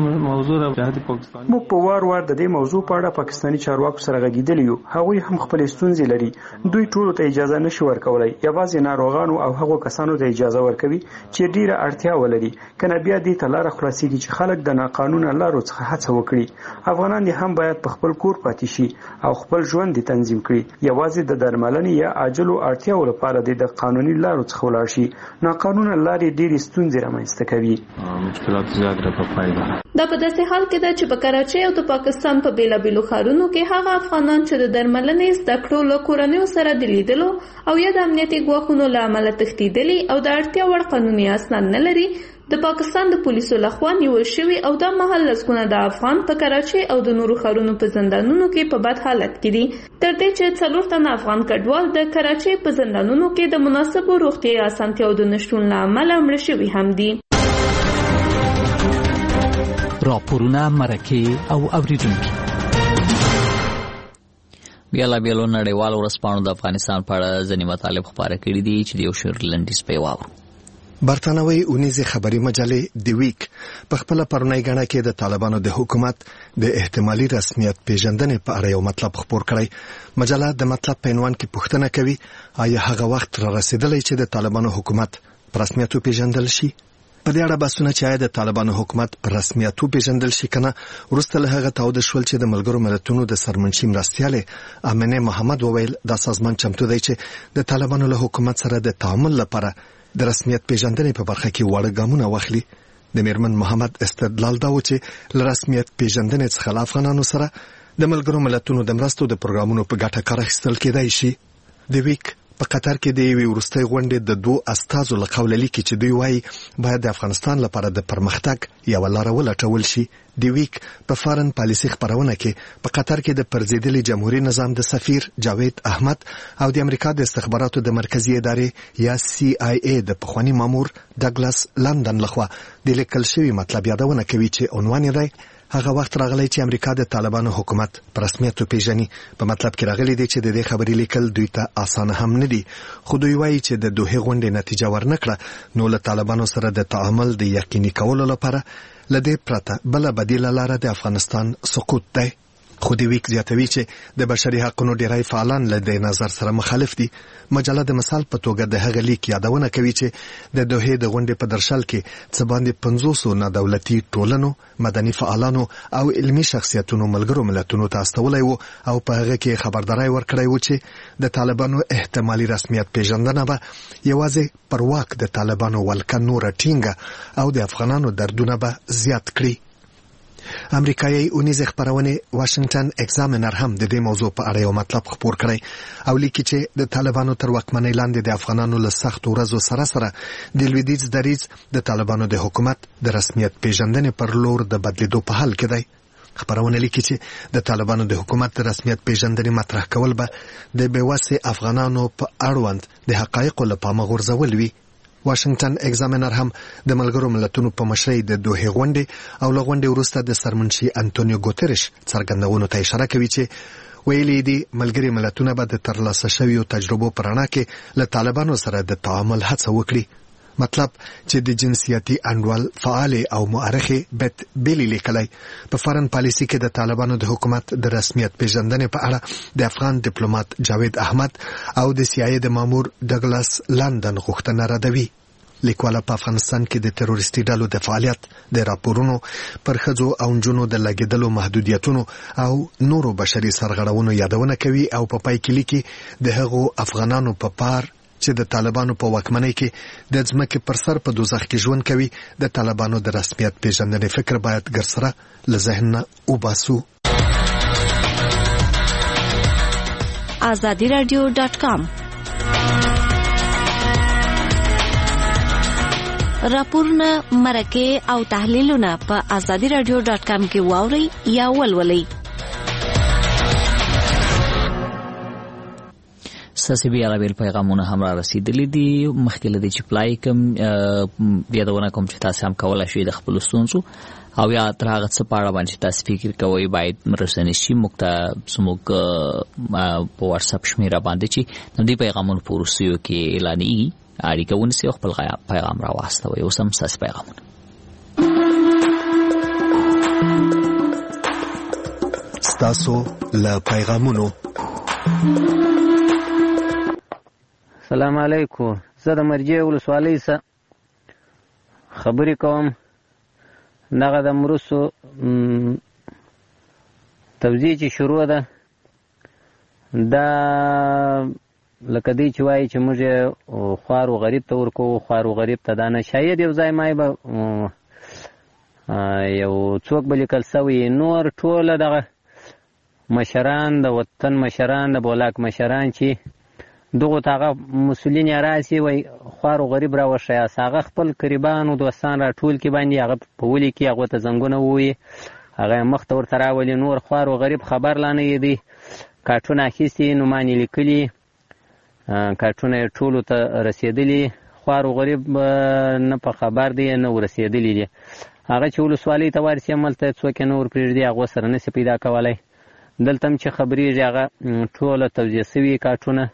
موږ په وار وار د دې موضوع په اړه پاکستاني چارواکو سره غږیدلی یو. هغوی هم خپل ستونزې لري. دوی ټولو ته اجازه نشي ورکولای. یوازې ناروغانو او هغو کسانو ته اجازه ورکوي چې ډیره اړتیا ولري. کنه بیا دې ته لاره خلاصيږي چې خلک د ناقانونه لارو څخه هڅه وکړي. افغانان دې هم باید په خپل کور پاتې شي او خپل ژوند دې تنظیم کړي. یوازې د درملنې یا عاجلو اړتیاو لپاره د قانوني لارو څخه ولاړ شي. ناقانونه لارې ډېرې ستونزې رامنځته کوي. مشکلات زیات را پایده. دا په داسې حال کې ده چې په کراچۍ او د پاکستان په بیلابیلو ښارونو کې هغه افغانان چې د درملنې، زده کړو، له کورنیو سره د لیدلو او یا د امنیتي ګواښونو له امله تښتېدلي او د اړتیا وړ قانوني اسناد نه لري د پاکستان د پولیسو لخوا نیول شوي او دا مهال لسګونه د افغان په کراچۍ او د نورو ښارونو په زندانونو کې په بد حالت کې دي. تر دې چې 4 تنه افغان کډوال د کراچۍ په زندانونو کې د مناسبو روغتیايي اسانتیاو د نشتون له امله مړه شوي هم دي. راپورونه، مرکې او اوریدونکي. بیلابیلو نړیوالو ورځپاڼو د افغانستان په اړه ځینې مطالب خپاره کړي دي چې د یو شعر لنډیز په واورو. برتانوي اونیزې خبري مجلې دی ویک په خپل پرونی غاڼه کې د طالبانو د حکومت د احتمالي رسمیت پیژندنې په اړه یو مطلب خپور کړی. مجله د مطلب په عنوان کې پوښتنه کوي آیا هغه وخت را رسیدلی چې د طالبانو حکومت په رسمیت پیژندل شي؟ په دې اړه بحثونه چې آیا د طالبانو حکومت په رسمیت پیژندل شي کنه وروسته له هغه تاوده شول چې د ملګرو ملتونو د سرمنشي مرستیاله امنه محمد وویل دا سازمان چمتو دی چې د طالبانو له حکومت سره د تعامل لپاره د رسمیت پیژندنې په برخه کې وړ ګامونه واخلي. د میرمن محمد استدلال دا و چې ل رسمیت پیژندنې څخه له افغانانو سره د ملګرو ملتونو د مرستو د پروګرامونو په ګټه کار اخیستل کېدای شي. د ویک په قطر کې د یوې وروستۍ غونډې د 2 استازو له قوله لیکي چې دوی وایي باید د افغانستان لپاره د پرمختګ یو لار ولټول شي. د ویک په فارن پالیسي خبرونه کې په قطر کې د پرزیدلي جمهوریت نظام د سفیر جاوید احمد او د امریکا د استخباراتو د مرکزی ادارې یا CIA د پخوانی مامور ډاګلاس لندن لخوا د لیکل شوی مطلب یادونه کوي چې عنوان یې دی هغه وخت راغلی چې امریکا د طالبانو حکومت په رسمیت پیژني. په مطلب کې راغلی دی چې د دې خبرې لیکل دوی ته اسانه هم نه دي، خو دوی وایي چې د دوه غونډې نتیجه ورنکړه نو له طالبانو سره د تعامل د یقیني کولو لپاره لدې پرته بل بدیل لاره د افغانستان سقوط دی. خو دی ویک زیاتوي چې د بشري حقوقو ډیری فعالان له دې نظر سره مخالف دي. مجله د مثال په توګه د هغه لیک یادونه کوي چې د دوه د غونډې په درشل کې څه باندې 500 نه دولتي ټولنو، مدني فعالانو او علمي شخصیتونو ملګرو ملتونو ته استولای وو او په هغه کې خبرداري ورکړی و چې د طالبانو احتمالي رسمیت پیژندنه به یوازې پر واک د طالبانو ولکه نور ټینګه او د افغانانو دردونه به زیات کړي. امریکایي اونیزې خبرونه واشنگټن ایگزامینر هم د دې موضوع په اړه یو مطلب خپور کړی او لیکي چې د طالبانو تر واکمنۍ لاندې د افغانانو له سخت ورځو سره سره د لویدیځ دریځ د طالبانو د حکومت د رسمیت پیژندنې پر لور د بدلیدو په حال کې دی. خبرونه لیکي چې د طالبانو د حکومت رسمیت پیژندنې مطرح کول به د بېوسې افغانانو په اړوند د حقایقو له پامه غورځول وي. واشنگټن ایگزامینر هم د ملګرو ملتونو په مشرۍ د دوحې غونډې او له غونډې وروسته د سرمنشي انټونیو ګوتریش څرګندونو ته اشاره کوي چې ویلي دي ملګري ملتونه به د ترلاسه شویو تجربو په رڼا کې له طالبانو سره د تعامل هڅه وکړي. مطلب چې د جنسیتي انډول فعال او مؤرخ بیت بیلی لیکلی په فارن پالیسي کې د طالبانو د حکومت د رسمیت پیژندنې په اړه د افغان ډیپلوماټ جاوید احمد او د CIA د مامور ډګلاس لندن غوښتنه ردوي. لیکواله په افغانستان کې د تروریستي ډلو د فعالیت د راپورونو پر ښځو او نجونو د لګیدلو محدودیتونو او نورو بشري سرغړونو یادونه کوي او په پای کې لیکي د هغو افغانانو په پار چې د طالبانو په واکمنۍ کې د ځمکې پر سر په دوزخ کې ژوند کوي د طالبانو د رسمیت پیژندنې فکر باید ګرسره له ذهن نه وباسو. azadiradio.com راپورونه مرکه او تحلیلونه په azadiradio.com کې واورئ یا ولولئ. ساسي بیا راویل پیغامونه هم را رسیدلي دي. مخکې له دې چې پلای کوم یادونه کوم چې تاسو هم کولای شئ د خپل ستونزو او یا تر هغه څه په اړه باندې تاسو فکر کوئ باید مرسته شي موږ ته زموږ په واتس اپ شمیره باندې چې د دې پیغامونو په وروستیو کې اعلانېږي اړیکه ونیسئ او خپل پیغام را واستوئ. اوس هم ستاسو پیغامونه. ستاسو له پیغامونو. السلام علیکم. زه د مرجې ولسوالۍ څخه خبرې کوم. دغه د مرسو توزیع چې شروع ده دا لکه دی چې وایي چې موږ خوار و غریب ته ورکوو، خوار و غریب ته دا نه. شاید یو ځای مای به یو څوک به لیکل سوی نور ټوله دغه مشران د وطن مشران د بولاک مشران چې دغه تاغه مسولین راسي وای خوار او غریب را وشیاس هغه خپل قریبانو دوستان را ټول کې باندې هغه په ولي کې هغه ته زنګونه وي هغه مخ ته ورته راولي. نور خوار او غریب خبر لانه دی کارټونه اخیستي نو مانی لیکلي کارټونه ټول ته رسیدلی. خوار او غریب نه په خبر دی نه ورسیدلی دي. هغه چې ولسوالۍ ته ورسې ملته څوک نور پرېږدي هغه سره نشي پیدا کولای. دلته چې خبرې هغه ټول توزیع سوي کارټونه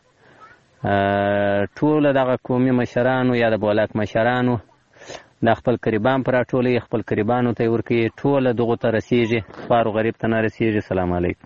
ټول دغه قومي مشرانو یا د بولاک مشرانو د خپل قریبان پر ټولې خپل قریبانو ته ورکي ټول دغه ته رسیږي، خوار او غریب ته نه رسیږي. سلام علیکم.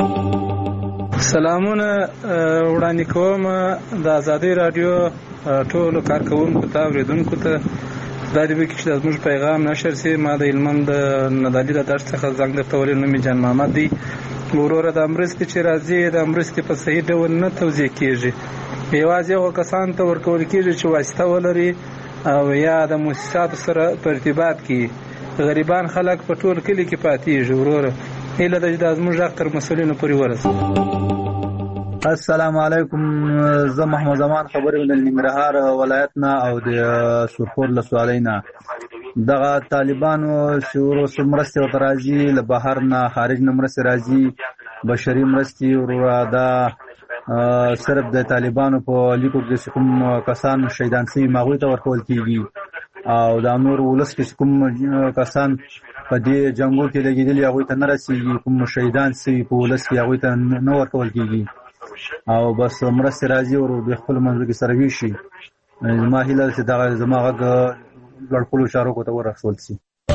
سلامونه وړاندې کوم د ازادي رادیو ټولو کارکونکو ته اوریدونکو ته. دا دې وکړي چې زموږ پیغام نشر سي. ما د هلمند ندالي د درس څخه زنګ درته ولې نوم جان محمد دی. وروره د مرستې چې راځي د مرستې په صحیح ډول نه توزیع کیږي. یوازې هغو کسانو ته ورکول کیږي چې واسطه ولري او یا د مؤسساتو سره په ارتباط کې. غریبان خلک په ټول کلي کې پاتېږي. وروره هیله ده چې دا زموږ غږ تر مسؤلینو پورې ورسوي. السلام علیکم. زه محمد زمان خبرې د ننګرهار ولایت نه او د سرپور ولسوالۍ نه. دغه طالبانو چې وروسته مرستې ورته راځي له بهر نه خارج نه مرستې راځي بشري مرستې وروره دا صرف د طالبانو په لیکو کې کوم کسان شهیدان شوي هغوی ته ورکول کېږي او دا نور ولس کې کوم کسان په دې جنګو کې لګېدلي هغوی ته نه رسېږي. کوم شهیدان شوي په ولس کې هغوی ته نه ورکول کېږي او بس مرستې راځي او د خپلو منځو کې سره ویشي. زما هیله ده چې دغه زما غږ لړخولو چارواکو ته ورسول شي.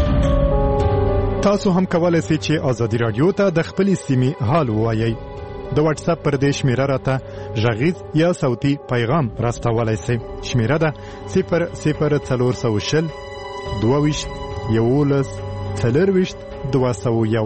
تاسو هم کولای شئ چې ازادي رادیو ته د خپلې سیمې حال ووایئ. د واتس اپ پر دې شمیره راته غږیز یا صوتي پیغام راستولای شئ. شمیره ده 00420 22 11 40 201.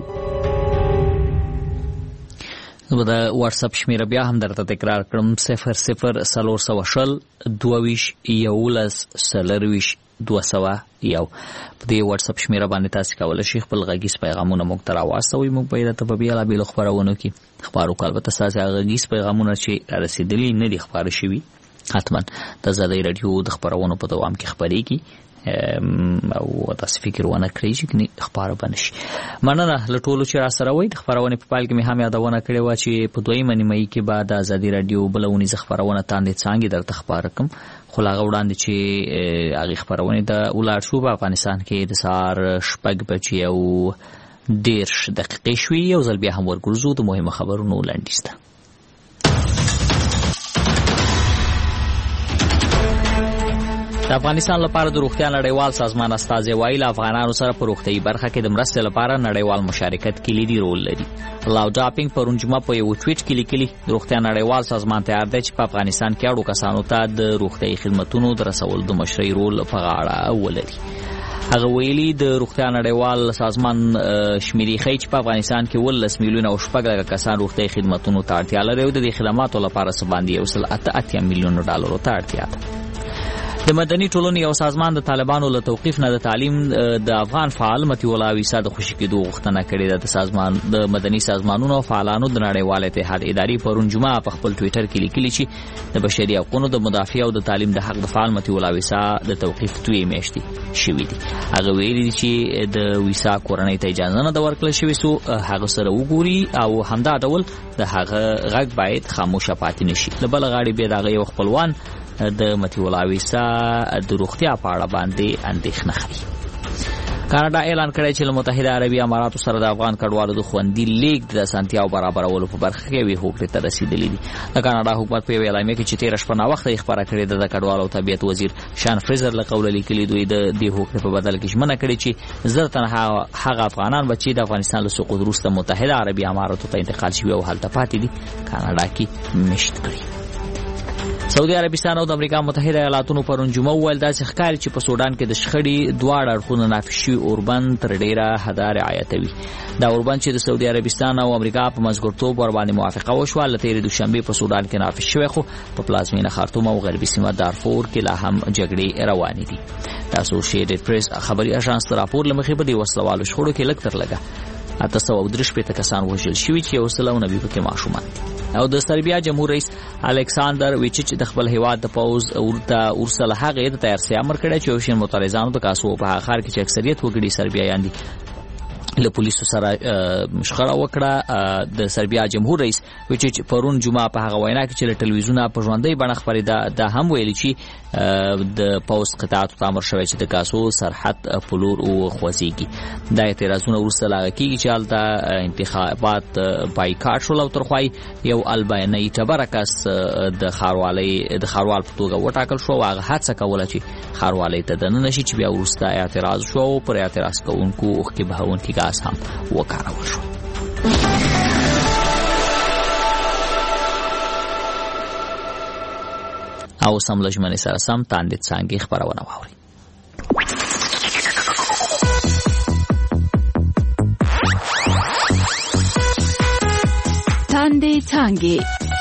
زه به د واتس اپ شمیره بیا هم درته تکرار کړم 00420 22 11 201. په دې واتس اپ شمیره باندې تاسو کولای شئ خپل غږیز پیغامونه موږ ته راواستوئ. موږ به درته په بیلابیلو خپرونو کې خبرو کوو. البته تاسو هغه غږیز پیغامونه چې رسیدلي نه دي خبره شوي حتما د ازادي رادیو د خبرونو په دوام کې خبرېږي او تاسو فکر ونه کړئ چې کني خبره بنشي. مننه لټولو چې را سره وای د خبرونه په پال کې مې هم یادونه کړې و چې په دویمه نیمه کې بعد ازادي رادیو بلونی خبرونه تاندې څنګه درته خبر کوم خو لا وړاندې چې هغه خبرونه د ولار شو په افغانستان کې د سار شپږ بجې او 10 دقیقې شوي یو ځل بیا هم ورګرځو د مهمه خبرونو لاندې. د افغانستان لپاره د روغتیا نړیوال سازمان استازي وایي افغانانو سره په روغتیايي برخه کې د مرستې لپاره نړیوال مشارکت کلیدي رول لري. لاو جاپینګ پرون جمعه په یو ټویټ کې لیکلي د روغتیا نړیوال سازمان تیار دی چې په افغانستان کې اړو کسانو ته د روغتیايي خدماتو د رسولو د مشرۍ رول په غاړه ولري. هغه ویلي د روغتیا نړیوال سازمان شمیرې ښیي چې په افغانستان کې 18 میلیونه او 6 کسان روغتیايي خدماتو ته اړتیا لري او د دې خدماتو لپاره څه باندې 1.8 میلیون ډالر ته اړتیا ده. د مدني ټولنې یو سازمان د طالبانو له توقیف نه د تعلیم د افغان فعال متي الله ویسا د خوشی کېدو غوښتنه کړې ده. د سازمان د مدني سازمانونو او فعالانو د نړیوال اتحاد اداري پرون جمعه په خپل ټویټر کې لیکلي چې د بشري حقوقو د مدافع او د تعلیم د حق د فعال متي الله ویسا د توقیف توی میاشتې شوې دي. هغه ویلي چې د ویسا کورنۍ ته اجازه نه ده ورکړل شوې سو هغه سره وګوري او همدا ډول د هغه غږ باید خاموشه پاتې نشي. د بل غاړې به دغه یو خپلوان د متي الله ویسا د روغتیا په اړه باندې اندېښنه ښيي. کاناډا اعلان کړی چې له متحده عربي اماراتو سره د افغان کډوالو د خوندي لیږد د اسانتیاو برابرولو په برخه کې وی هوکړې ته رسیدلې دي. د کاناډا حکومت په اعلامیه کې چې 13 شپه وخت یې خبره کړې ده د کډوالو طبيعت وزیر شان فریزر له قوله لیکلي دوی د دې هوکړې په بدل کې ژمنه کړې چې زر تنها هغه افغانان بچي د افغانستان له سقوط وروسته متحده عربي اماراتو ته انتقال شوي او هلته پاتې دي کاناډا کې مشت کړي. سعودي عربستان او د امریکا متحده ایالاتونو پرون جمعه ویل دا چې ښکاري چې په سودان کې د شخړې دواړه اړخونه نافذ شوي اوربند تر ډیره حد رعایتوي. دا اوربند چې د سعودي عربستان او امریکا په مزګورتوب ور باندې موافقه وشوه لته د دوشنبه په سودان کې نافذ شوی خو په پلازمینه خارتوم او غربي سیمه دارفور کې لا هم جګړې روانې دي. تاسو شیډ پریس خبري اژانس راپور لمخې په دې وسلوالو شخړو کې لږ تر لږه 830 کسان وژل شوي چې اوسلو نبی پکې ماشومان او د سربیا جمهور رئیس الکساندر ویچیچ د خپل هیواد د پوز اورسل هغه د تیار سي امر کړی چې وشین مترازانو د کاسو په خار کې چې اکثریت وګړي سربیایان دي له پولیسو سره مشخره وکړه. د سربیا جمهور رئیس ویچیچ پرون جمعه په هغه وینا کې چې له ټلویزیونه په ژوندۍ بڼه خبرېده د هم ویلي چې د پوز قطعات تامر شوی چې د کاسو سرحد پلور او خوځيږي. د اعتراضونو وروسته لاغه کیږي چې حالت انتخابات بایکاټ شول او ترخوای یو الباني تبرکس د خاروال په توګه وټاکل شو. هغه هڅه کوله چې خاروالۍ ته دننه شي چې بیا وروسته اعتراض شو او پر اعتراض کوونکو اوخ کې بهونکي ګاز هم وکارول شو. او سم لجمنې سره سم تاندې څنګه خبرونه واوري. تاندې څنګه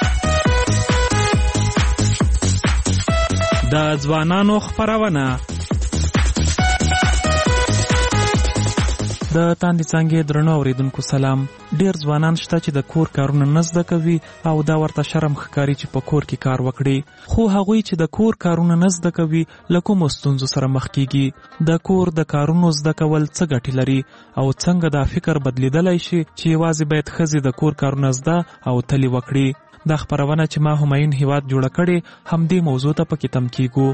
د ځوانانو خبرونه د تاندې څنګه درنو اوریدونکو سلام. ډیر ځوانان شته چې د کور کارونه نه زده کوي او دا ورته شرم ښکاري چې په کور کې کار وکړي. خو هغوی چې د کور کارونه نه زده کوي له کومو ستونزو سره مخ کیږي؟ د کور د کارونو زده کول څه ګټې لري او څنګه دا فکر بدلیدلی شي چې یوازې باید ښځې د کور کارونه زده او تلې وکړي؟ دا خبرونه چې ما همایون هیواد جوړه کړې همدې موضوع ته پکې تم کیږو.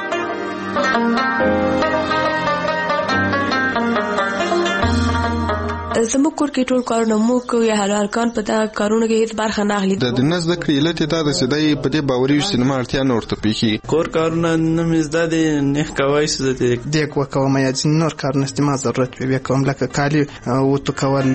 زموږ کور کې ټول کارونه مو کوي یا هلکان په دا کارونه کې هیڅ برخه نه اخلي. د نس د کړیلت ته د سدای په دې باوري سینما ارتیا نور ته پیخي کور کارونه نمیز د نه کوي څه د کو کوم یا نور کارونه استعمال ضرورت وي کوم لکه کالی او تو کول.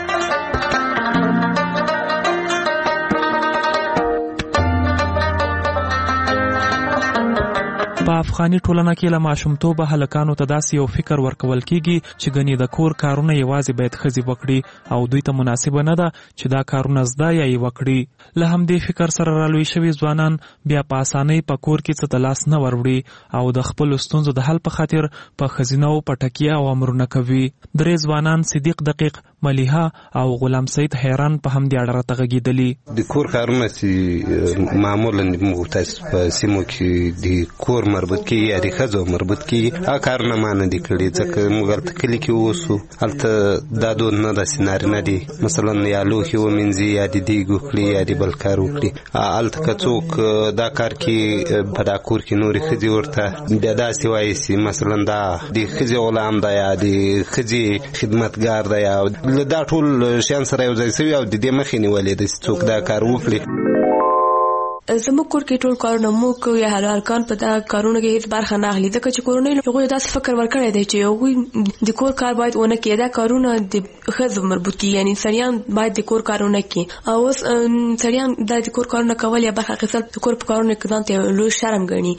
په افغاني ټولنه کې له ماشومتوبه هلکانو ته داسې یو فکر ورکول کیږي چې ګنې د کور کارونه یوازې باید ښځې وکړي او دوی ته مناسبه نه ده چې دا کارونه زده یا یې وکړي. له همدې فکر سره رالوی شوي ځوانان بیا په اسانۍ په کور کې څه ته لاس نه وروړي او د خپلو ستونزو د حل په خاطر په ښځینهو په ټکیه او امرونه کوي. درې ځوانان صدیق دقیق، ملیحه او غلام سید حیران په همدې اړه راته غږېدلي. د کور کارونه چې معمولا موږ تاسو په سیمو کې د کور مربوط کی یا د خزو مربوط کی کارونه مان دي کړي ځکه موږ ورته کلی کې ووسو هلته دا دود نه د سیناري نه دي مثلا یا لوښي ومینځي یا د دیګ وکړي یا د بل کار وکړي هلته که څوک دا کار کې په دا کور کې نورې ښځې ورته بیا داسې وایي چې مثلا دا د ښځې غلام ده یا د ښځې خدمتګار ده یا دا ټول شیان سره یو ځای سوي او د دې مخې نیولې ده چې څوک دا کار وکړي. زموږ کور کې ټول کارونه موږ یا هلکان په دا کارونو کې هیڅ برخه نه اخلي ځکه چې کورنۍ هغوی داسې فکر ورکړی دی چې هغوی د کور کار باید ونه کړي دا کارونه د ښځو مربوط کړي یعنی سړیان باید د کور کارونه کړي او اوس سړیان د کور کارونه کول یا برخه اخیستل د کور په کارونو کې ځان ته لوی شرم ګڼي.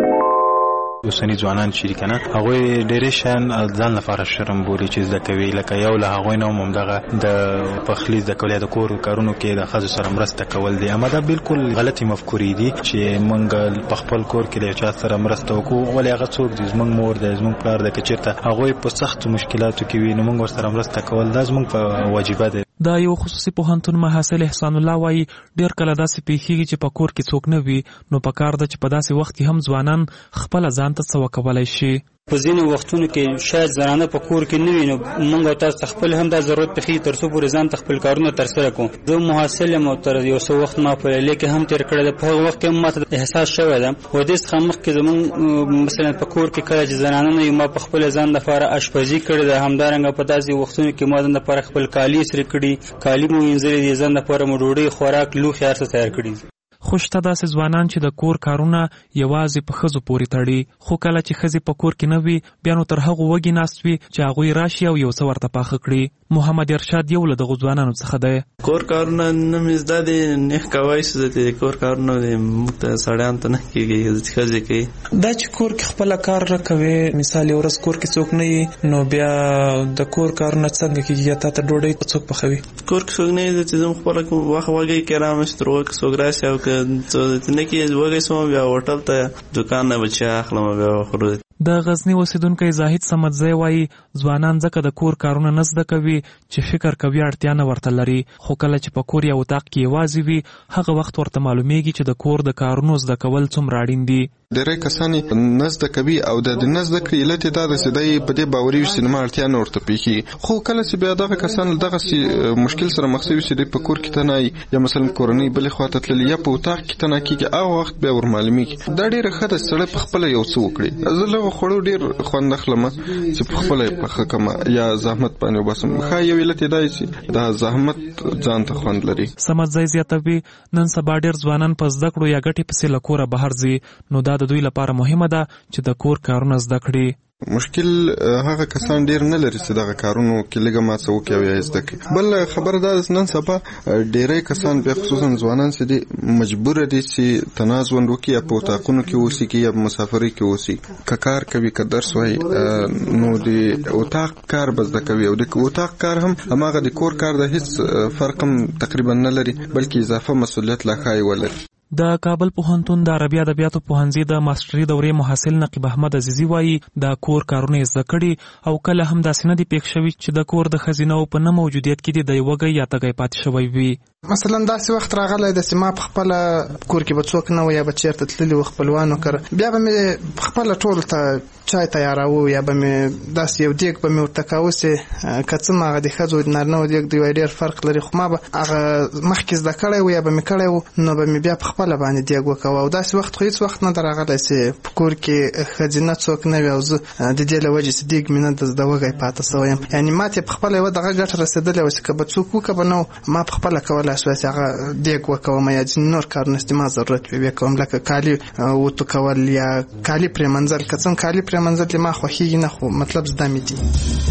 اوسني ځوانان چې کنه هغوی ډېرې شیان ځان لپاره شرم بولي چې زده کوي لکه یو له هغوی نه همدغه د پخلي زده کول یا د کور کارونو کې د ښځو سره مرسته کول دي اما دا بالکل غلطي مفکورې دي چې موږ په خپل کور کې د یو چا سره مرسته وکړو ولې هغه څوک دي زموږ مور دی زموږ پلار دی که چېرته هغوی په سختو مشکلاتو کې وي نو موږ ورسره مرسته کول دا زموږ په واجبه دی. دا یو خصوصي پوهنتون محصل احسان الله وایي ډېر کله داسې پیښیږي چې په کور کې څوک نه وي نو په کار ده چې په داسې وخت کې هم ځوانان خپله ځان ته څه وکولی شي. په ځینو وختونو کې شاید زنانه په کور کې نه وي نو موږ او تاسو خپل هم دا ضرورت پېښېږي تر څو پورې ځان ته خپل کارونه ترسره کړو. زه محصل یم او تر یو څه وخت ما په لیلیه کې هم تېر کړی ده په هغه وخت کې هم ماته احساس شوی ده و دې څخه مخکې زموږ مثلا په کور کې کله چې زنانه نه وي ما په خپل ځان لپاره اشپزي کړې ده همدارنګه په داسې وختونو کې ما ځان لپاره خپل کالي استری کړي کالي مو وینځلي دي ځان لپاره مو ډوډۍ خوراک لوښي هر څه تیار کړي. خو شته داسې ځوانان چې د کور کارونه یوازې په ښځو پورې تړي خو کله چې ښځې په کور کې نه وي بیا نو تر هغو وږي ناست وي چې هغوی راشي او یو څه ورته پاخه کړي. محمد ارشاد یو له دغو ځوانانو څخه دی. کور کارونه نه مې زده دي نه کوای شي د کور کارونه موږ ته سړیان ته نه کېږي ښځې کوي دا چې کور کې خپله کار راکوي مثال یو ورځ کور کې څوک نه وي نو بیا د کور کارونه څنګه کېږي یا تا ته ډوډۍ څوک پخوي کور کې څوک نه وي چې زه خپله وخت وږی کې رامشت تر وخت څوک راشي او که نه کې وږی سوم بیا هوټل ته دوکان نه بچی اخلم بیا خورو. د غزنی اوسیدونکی زاهد سمدزی وایي ځوانان ځکه د کور کارونه نه زده کوي چې فکر کوي اړتیا نه ورته لري خو کله چې په کور یا اتاق کې یوازې وي هغه وخت ورته معلومیږي چې د کور د کارونو زده کول څومره اړین دي. ډېری کسان نه زده کوي او د نه زده کړې علت یې دا ده چې دی په دې باوري وي چې زما اړتیا نه ورته پېښېږي خو کله چې بیا دغه کسان دغسې مشکل سره مخ شوي چې دی په کور کې تنه یا مثلا کورنۍ بلې خواته تللي یا په اتاق کې تنه کېږي هغه وخت بیا ور معلومیږي دا ډېره ښه ده چې سړی په خپله یو څه وکړي. زه له هغو خوړو ډېر خوند اخلم چې په خپله یې پخه کړم یا زحمت باندې وباسم ښه یو علت یې دا چې دا زحمت ځان ته خوند لري. سمدزی زیاتوي نن سبا ډېر ځوانان په زده کړو یا ګټې پسې له کوره بهر ځي نو دا د دوی لپاره مهمه ده چې د کور کارونه زده کړي. مشکل هغه کسان ډیر نه لري چې دغه کارونو کې لږه ما څه وکړي او یا زده کړي. بل خبره دا ده نن سبا ډیری کسان بیا خصوصا ځوانان چې دي مجبوره دي چې تناز ژوند وکړي یا په اتاقونو کې اوسي یا په مسافرۍ کې اوسي که کار کوي که درس وایي نو د اتاق کار به زده کوي او د اتاق کار هم هماغه د کور کار د هیڅ فرق هم تقریبا نه لري بلکې اضافه مسؤلیت لا ښایي ولري. د کابل پوهنتون د عربي ادبیاتو پوهنځي د ماستري دورې محصل نقیب احمد عزیزي وایي د کور کارونه زده کړي او کله هم داسې نه دي پېښ شوي چې د کور د ښځینو په نه موجودیت کې د وږی یا تږی پاتې شوی وي. مثلا داسې وخت راغلی ده چې ما په خپله کور کې به څوک نه و یا به چېرته تللي و خپلوانو کره بیا به مې خپله ټولو ته چای تیاراوه یا به مې داسې یو دیګ به مې ورته کاوه چې که څه هغه د ښځو د نارینهو دیګ دی ډېر فرق لري خو ما به هغه مخکې زده کړی و یا به مې کړی و نو به مې بیا په خپله باندې دیګ وکوه او داسې وخت خو هېڅ وخت نه ده راغلی چې په کور کې ښځینه څوک نه وي او زه د دې له وجې چې دیګ مې نه د زده وږی پاته سوی یم یعنې ما ته یې په خپله یوه دغه ګټه رسېدلې وه چې که به څوک وکړه به نه ما په خپله کولی شوی چې هغه دیګ وکوم یا ځینې نور کارونه چې ما ضرورت وي کوم لکه کالي وتو کول یا کالي پرېمنځل که څنګه کالي پرېمنځل ما خوښېږي نه خو مطلب زده مې دي.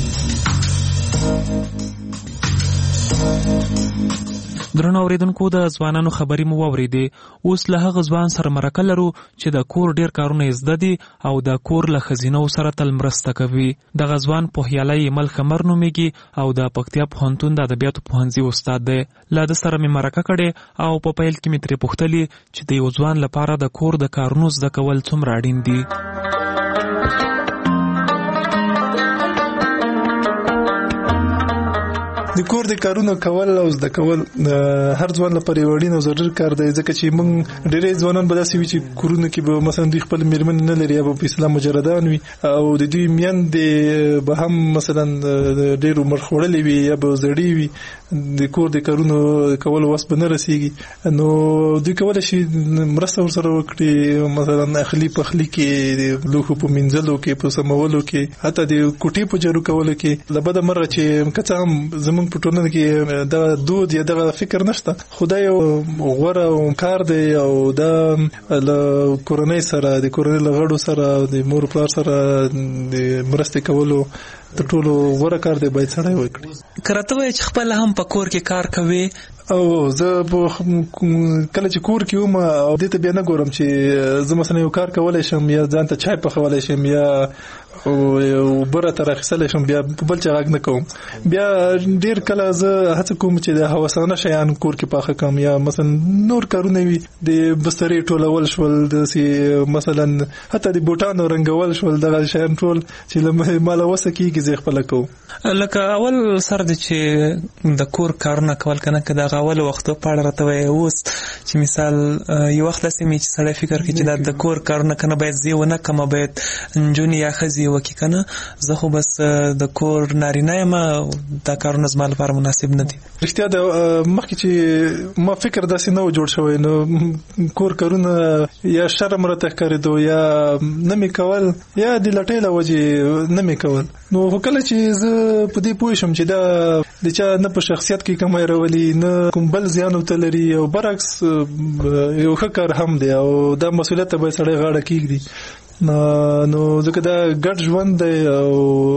درنو اوریدونکو د ځوانانو خبرې مو واورېدې اوس له هغه ځوان سره مرکه لرو چې د کور ډېر کارونه یې زده دي او د کور له ښځینو سره تل مرسته کوي. دغه ځوان پوهیالی مل خمر نومیږي او د پکتیا پوهنتون د ادبیاتو پوهنځي استاد دی. له ده سره مې مرکه کړې او په پیل کې مې ترې پوښتلي چې د یو ځوان لپاره د کور د کارونو زده کول څومره اړین دي. د کور د کارونو کول او زده کول هر ځوان لپاره یو اړین او ضروري کار دی، ځکه چې موږ ډېری ځوانان به داسې وي چې کورونه کې به مثلا دوی خپل میرمنې نه لري یا به په اسلام مجردان وي او د دوی میندې به هم مثلا ډېر عمر خوړلې وي یا به زړې وي، د کور د کارونو کولو وس به نه رسیږي. نو دوی کولی شي مرسته ورسره وکړي، مثلا اخلي پخلي کې، د لوښو په مینځلو کې، په سمولو کې، حتی د کوټې په جارو کولو کې. له بده مرغه چې که څه هم زموږ په ټولنه کې دغه دود یا دغه فکر نشته، خو دا یو غوره کار دی او دا له کورنۍ سره، د کورنۍ له غړو سره، د مور پلار سره د مرستې کولو د ټولو غوره کار دی، باید سړی وکړي. که راته وایې چې خپله هم په کور کې کار کوې؟ او زه کله چې کور کې وم او دې ته بیا نه ګورم چې زه مثلا یو کار کولی شم یا ځان ته چای پخولی شم یا اوبه راته راخیستلی شم، بیا په بل چا غږ نه کوم. بیا ډېر کله زه هڅه کوم چې د هوسانه شیان کور کې پاخه کړم، یا مثلا نور کارونه وي، د بسترې ټولول شول، داسې مثلا حتی د بوټانو رنګول شول، دغه شیان ټول چې ماله وسه کېږي زه خپله کوم. لکه اول سر دی چې د کور کارونه کول که نه، که دغه اول وختو په اړه راته وایې اوس چې مثال یو وخت داسې مې چې سړی فکر کوي چې دا د کور کارونه که نه باید زه ونه کړم، باید نجونې یا ښځې وکړي که نه، زه خو بس د کور نارینه یم، دا کارونه زما لپاره مناسب نه دي. رښتیا د مخکې چې ما فکر داسې نه و جوړ شوی، نو کور کارونه یا شرم راته ښکارېدو یا نه مې کول یا د لټۍ له وجې نه مې کول. نو خو کله چې زه په دې پوه شم چې دا د چا نه په شخصیت کې کمی راولي، نه کوم بل زیان ورته لري، او برعکس یو ښه کار هم دی او دا مسؤلیت ته باید سړی غاړه کېږدي. نو ځکه دا ګډ ژوند دی او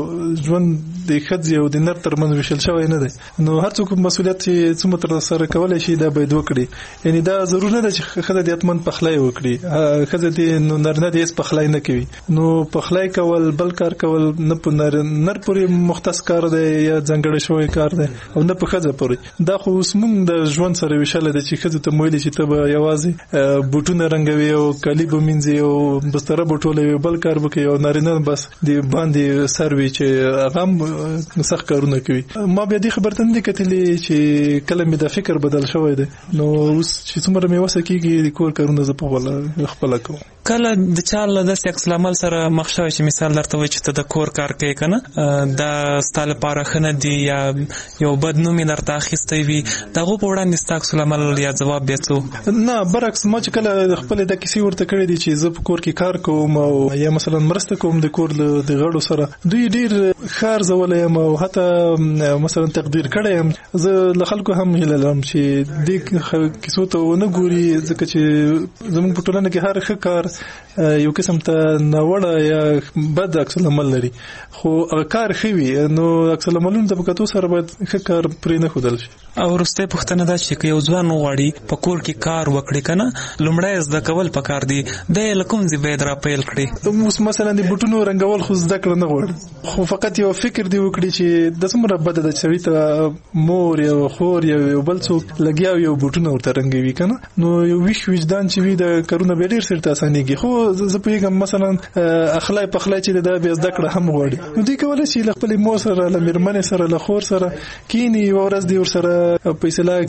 ژوند د ښځې او د نر ترمنځ ویشل شوی نه دی، نو هر څوک مسؤلیت چې څومره ترسره کولی شي دا باید وکړي. یعنی دا ضرور نه ده چې ښځه دې حتماً پخلی وکړي، ښځه دې نو نارینه دې هېڅ پخلی نه کوي. نو پخلی کول، بل کار کول نه په نر پورې مختص کار دی یا ځانګړی شوی کار دی او نه په ښځه پورې. دا خو اوس موږ د ژوند سره ویشلی دی چې ښځې ته مو ویلي چې ته به یوازې بوټونه رنګوي او کالي به مینځي او بستره به ټولوي، بل کار به کوي، او نارینه بس د باندې سر وي چې هغه هم سخت کارونه کوي. ما بیا دې خبر ته نه دي کتلې چې کله مې دا فکر بدل شوی دی، نو اوس چې څومره مې وسه کېږي د کور کارونه زه په خپله کوم. کله د چا له داسې عکس العمل سره مخ شوی چې مثال درته وایي چې ته د کور کار کوې که نه، دا ستا لپاره ښه نه دي یا یو بد نوم یې درته اخیستی وي، د هغو په وړاندې ستا عکس العمل یا ځواب بیا څه؟ نه، برعکس ما چې کله خپلې دا کیسې ورته کړې دي چې زه په کور کې کار کوم او یا مثلا مرسته کوم د کور د غړو سره، دوی ډېر ښه ارزولی یم او حتی مثلا تقدیر کړی یم. زه له خلکو هم هیله لرم چې دې کیسو ته ونه ګوري، ځکه چې زموږ په ټولنه کې هر ښه کار یو قسم ته ناوړه یا بد عکس العمل لري، خو هغه کار ښه وي، نو عکس العملونو ته په کتو سره باید ښه کار پرې نه ښودل شي. او وروستۍ پوښتنه دا چې که یو ځوان وغواړي په کور کې کار وکړي که نه، لومړی زده کول پکار دي، دی یې له کوم ځای باید راپیل کړي؟ اوس مثلا د بوټونو رنګول خو زده کړه نه غواړي، خو فقط یو فکر دی وکړي چې د څومره بده ده چې سړي ته مور یا خور یا یو بل څوک لګیا وي او بوټونه ورته رنګوي که نه، نو یو ویښ وجدان چې وي د کارونه بیا ډېر سرته اسانېږي. خو زه پوهېږم مثلا اخلی پخلی چې دا بیا زده کړه هم غواړي، نو دوی کولی شي له خپلې مور سره، له مېرمنې سره، له خور سره کښېني، یوه ورځ دې ورسره په اصطلاح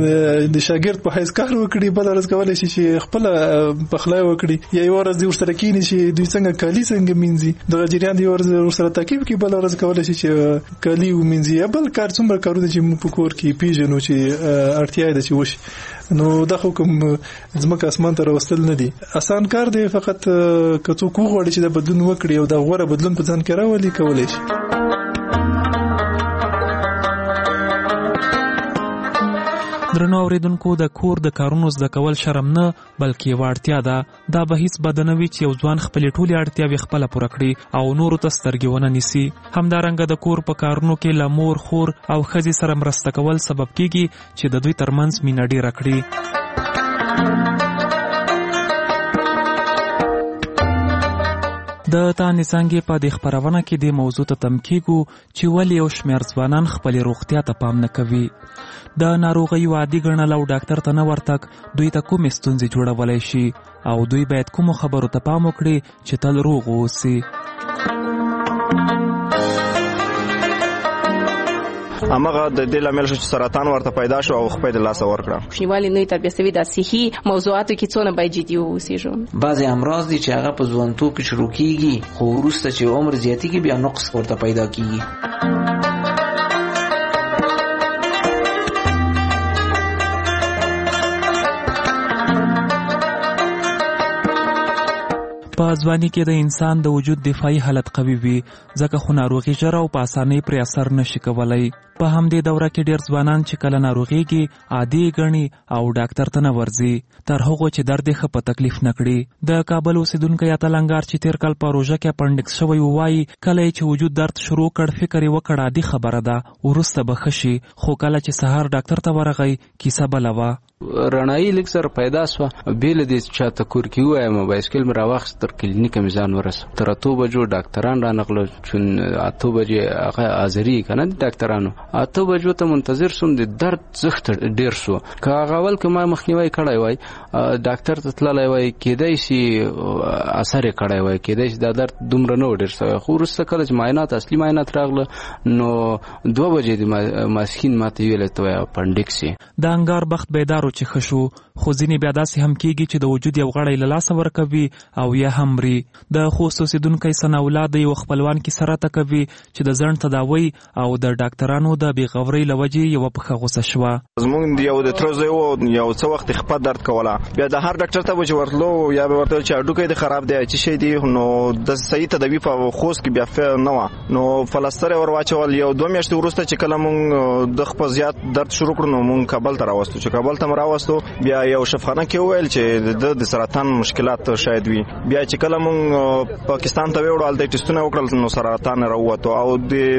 د شاګرد په حیث کار وکړي، بله ورځ کولی شي چې خپله پخلی وکړي، یا یوه ورځ دې ورسره کښېني چې دوی څنګه کالي څنګه مینځي، دغه جریان دې ورځ ورسره تعقیب کړي، بله ورځ کولی شي چې کالي ومینځي، یا بل کار څومره کارونه چې موږ په کور کې پیژنو چې اړتیا ده چې وشي. نو دا خو کوم ځمکه اسمان ته راوستل نه دي، اسان کار دی، فقط که څوک وغواړي چې دا بدلون وکړي او دا غوره بدلون په ځان کې راولي، کولی شي. درنو اوریدونکو، د کور د کارونو زده کول شرم نه بلکې یوه اړتیا ده. دا به هیڅ بده نه وي چې یو ځوان خپلې ټولې اړتیاوې خپله پوره کړي او نورو ته سترګې ونه نیسي. همدارنګه د کور په کارونو کې له مور، خور او ښځې سره مرسته کول سبب کیږي چې د دوی ترمنځ مینه ډېره کړي. د تانې څانګې په دې خپرونه کې د موضوع ته تم کیږو چې ولې یو شمېر ځوانان خپلې روغتیا ته پام نه کوي. د ناروغیو عادي ګڼل او ډاکټر ته نه ورتګ دوی ته کومې ستونزې جوړولی شي او دوی باید کومو خبرو ته پام وکړي چې تل روغ واوسي. همغه د دې لامل شو چې سرطان ورته پیدا شو او خپل د لاس ورکړه. کوچنیوالي نوې تربیه شوی د صحي موضوعاتو کې څونه باید جدي واوسېږو. بعضی امراض دي چې هغه په ځوانتوب کې شروع کیږي خو وروسته چې عمر زیاتېږي بیا نقص ورته پیدا کیږي. په ځواني کې د انسان د وجود دفاعي حالت قوي وي ځکه خو ناروغي ژر او په اسانۍ پرې اثر نشي کولای. په همدې دوره کې ډېر ځوانان چې کله ناروغيږي عادي ګڼي او ډاکټر ته نه ورځي تر هغو چې درد یې ښه په تکلیف نه کړي. د کابل اوسېدونکی اتلنګار چې تېر کال په روژه کې اپنډکس شوی وایي کله چې وجود درد شروع کړ فکر یې وکړ عادي خبره ده وروسته به ښه شي خو کله چې سهار ډاکټر ته ورغی کیسه بله وه. رڼایي لږ سره پیدا سوه بېله دې چاته کور کې ووایم بایسکل مې راواخیست تر کلینیکه مې ځان ورسو تر 8 بجو ډاکټران رانغله چون 8 بجې هغه حاضري که نه د ډاکټرانو 8 بجو ته منتظر سوم د درد زښت ډېر سو که هغه اول که ما مخنیوی کړی وای ډاکټر ته تللی وای کېدای شي اثر یې کړی وای کېدای شي دا درد دومره نه و ډېر سوی خو وروسته کله چې معاینات اصلي معاینات راغله نو 2 بجې د ماسپښین ما ته ویلې ته وایي اپنډکس یې. د انګار بخت بیدارو چې ښه شو خو ځینې بیا داسې هم کېږي چې د وجود یو غړی له لاسه ورکوي او یا هم مري. د خوست اوسېدونکی ثناءالله د یو خپلوان کیسه راته کوي چې د ځنډ تداوی او د ډاکټرانو د بېغورۍ له وجې یوه پښه غوسه شوه. زموږ یو د تره زوی و یو څه وخت خپه درد کوله بیا د هر ډاکټر ته به چې ورتلو یا به ورته چې هډوکی دې خراب دی څه شی دی نو د صحیح تداوي په خوست کې بیا نه وه نو فلسطر یې ور واچول. یو 2 میاشتې وروسته چې کله مونږ د خپل زیات درد شروع کړو نو مونږ کابل ته راوستو چې کابل ته راوستو بیا یو شفاخانه کې وویل چې د سرطان مشکلات شاید وي. بیا چې کله مونږ پاکستان ته وړو هلته ټیسټونه وکړل نو سرطان راووتو او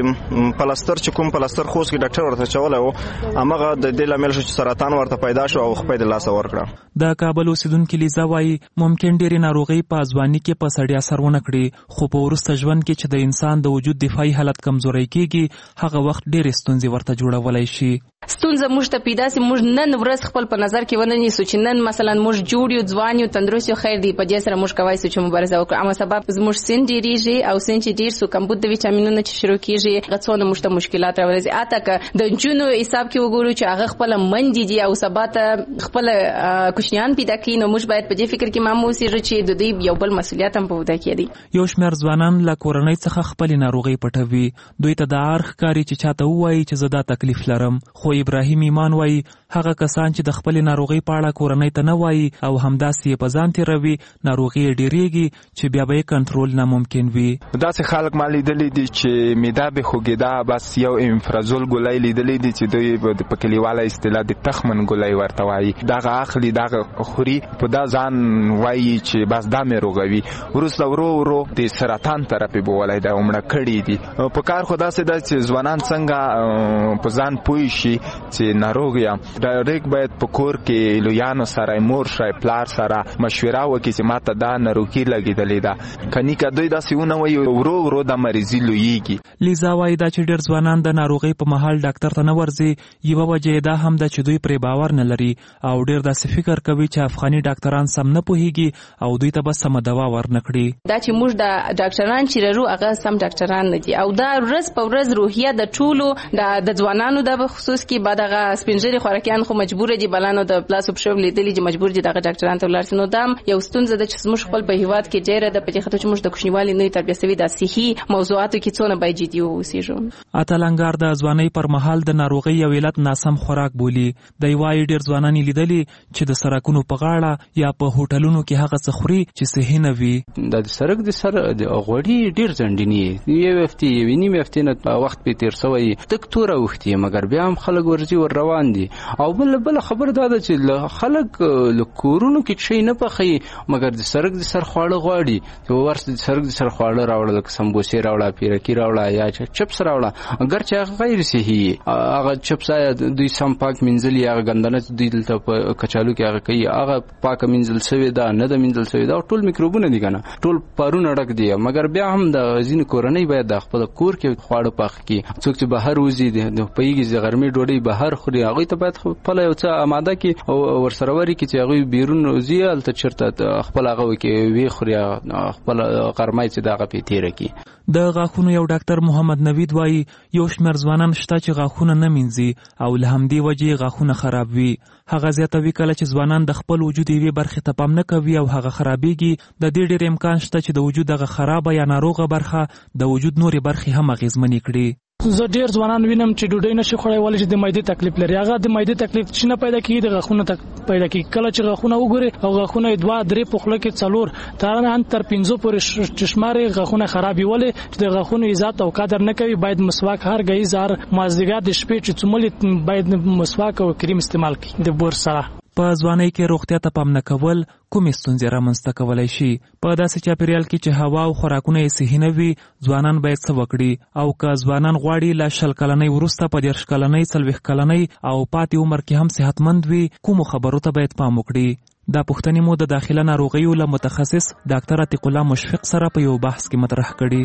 د پلستر چې کوم پلستر خوست کې ډاکټر ورته چولی و همغه د دې لامل شو چې سرطان ورته پیدا شو او خپل د لاسه ورکړه. د کابل اوسېدونکي لیزا وایي ممکن ډېرې ناروغۍ په ځواني کې په سړي اثر ونه کړي خو په وروسته ژوند کې چې د انسان د وجود دفاعي حالت کمزوری کېږي هغه وخت ډېرې ستونزې ورته جوړولی شي. ستونزه موږ ته پیدا سي موږ نن ورځ خپل په نظر کې ونه نیسو چې نن مثلا موږ جوړ یو ځوان یو تندرست یو خیر دی په دې سره موږ کوای سو چې مبارزه وکړو اما سبب زموږ سن ډیریږي او سن چې ډیر سو کمبود د ویټامینونو چې شروع کیږي غڅونه موږ ته مشکلات راوړي اته ک د جنونو حساب کې وګورو چې هغه خپل منډي دي او سبات خپل کوشنیان پیدا کړي نو موږ باید په دې فکر کې مامو سي چې د دې یو بل مسولیت هم په ودا کې دي. یو شمېر ځوانان له کورنۍ څخه خپل ناروغي پټوي دوی ته د ارخ کاری چې چاته وایي چې زه دا تکلیف لرم خو ابراهیم ایمان وایي هغه کسان چې د خپل ناروغي په اړه کورنۍ ته نه وایي او همداسې په ځان تیروي ناروغي ډیریږي چې بیا به کنټرول ناممکن وي. داسې خلک ما لیدلی دي چې معده به خوږېده بس یو امفرازول ګولۍ لیدلی دي چې دوی په کلیواله اصطلاح د تخمن ګولۍ ورته وایي دغه اخلي دغه خوري په دا ځان وایي چې بس دا مې روغوي وروسته ورو ورو د سرطان طرف به ولای دا عمره کړي دي. په کار خو داسې ده چې ځوانان څنګه په ځان پوه شي چې ناروغ یم ډایرکټ باید په کور کې لویانو سره مور شای پلار سره مشوره وکړي چې ماته دا ناروغي لګېدلې ده کني که دوی داسې ونه وایي ورو ورو د مریضي لویږي. لیزا وایي دا چې ډېر ځوانان د ناروغۍ په مهال ډاکټر ته نه ورځي یوه وجه دا هم ده چې دوی پرې باور نه لري او ډېر داسې فکر کوي چې افغاني ډاکټران سم نه پوهیږي او دوی ته به سمه دوا ورنه کړي. دا چې موږ د ډاکټران چې لرو هغه سم ډاکټران نه دي او دا ورځ په ورځ روحیه د ټولو د ځوانانو د خصوص کې بعد هغه سپینځري خوراکیان خو مجبور دي بلانو د پلاس اپ شو لیدلی چې مجبور دي دغه ډاکټران ته ولر نو دام یو ستونزه ده چې موږ خپل په هیواد کې ډیره د پدې خاطر چې موږ د کوچنیوالي نه تربیه سوي د صحي موضوعاتو کې څونه باید جدي اوسېږو. اتلنګار د ځوانۍ پر مهال د ناروغۍ یو علت ناسم خوراک بولي. د یوای ډیر ځوانان لیدلي چې د سرکونو په غاړه یا په هوټلونو کې هغه څه خوري چې صحي نه وي. د سرک د سر د غوړي ډیر ځنډنی یو هفته یو نیم هفته نه وخت په تیر سوی تک تور وختي مګر بیا هم خلک ورځي ور روان دي او بل خبر دا ده چې خلک کورونو کې شي نه پخې مګر د سرک د سر خواړه غواړي چې ورس د سرک د سر خواړه راوړل لکه سمبوسې راوړه پیرکی راوړه یا چپس راوړه اگر چې غیر صحي هغه چپس دوی سم پاک منځلي هغه غندنه دوی دلته په کچالو کې هغه کوي هغه پاک منځل سوی دا نه د منځل سوی دا ټول میکروبونه دي کنه ټول پارونه ډک دي مګر بیا هم د ځین کورنۍ باید د خپل کور کې خواړه پاک کړي څوک چې بهر وځي د پیږي د غرمې ډوډۍ بهر خوري هغه ته باید خپل یو څه آماده کې او ورسره وری کې چې هغه بیرون وځي الته چرته خپل هغه کې وی خوري خپل غرمې چې دغه په تیر کې. د غاښونو یو ډاکټر محمد نوید وایي یو شمېر ځوانان ځوانان شته چې غاښونه نه مینځي او له همدې وجې غاښونه خراب وي. هغه زیاتوي کله چې ځوانان د خپل وجود یوې برخې ته پام نه کوي او هغه خرابېږي. د دې ډېر امکان شته چې د وجود هغه خرابه یا ناروغه برخه د وجود نورې برخې هم اغېزمنې کړي. زه ډیر ځوانان وینم چې ډوډۍ نشي خوړای ولې چې د معدې تکلیف لري. هغه د معدې تکلیف چې نه پیدا کیږي د غاښونو پیدا کیږي. کله چې غاښونه وګوري او غاښونه 2-3 په خوله کې 4 تر 5 پورې چشماري غاښونه خرابي ولې چې د غاښونو عزت او قدر نه کوي. باید مسواک هر غي زار مازدیګر د شپې چې څومره باید مسواک او کریم استعمال کړي د بور سره. په ځوانۍ کې روغتیا ته پام نه کول کومې ستونزې رامنځته کولی شي؟ په داسې چاپیریال کې چې هوا او خوراکونه یې صحي نه وي ځوانان باید څه وکړي؟ او که ځوانان غواړي له 20 کلنۍ وروسته په 30 کلنۍ 40 کلنۍ او پاتې عمر کې هم صحتمند وي کومو خبرو ته باید پام وکړي؟ دا پوښتنې مو د داخله ناروغیو له متخصص ډاکټر عتیق الله مشفق سره په یو بحث کې مطرح کړي.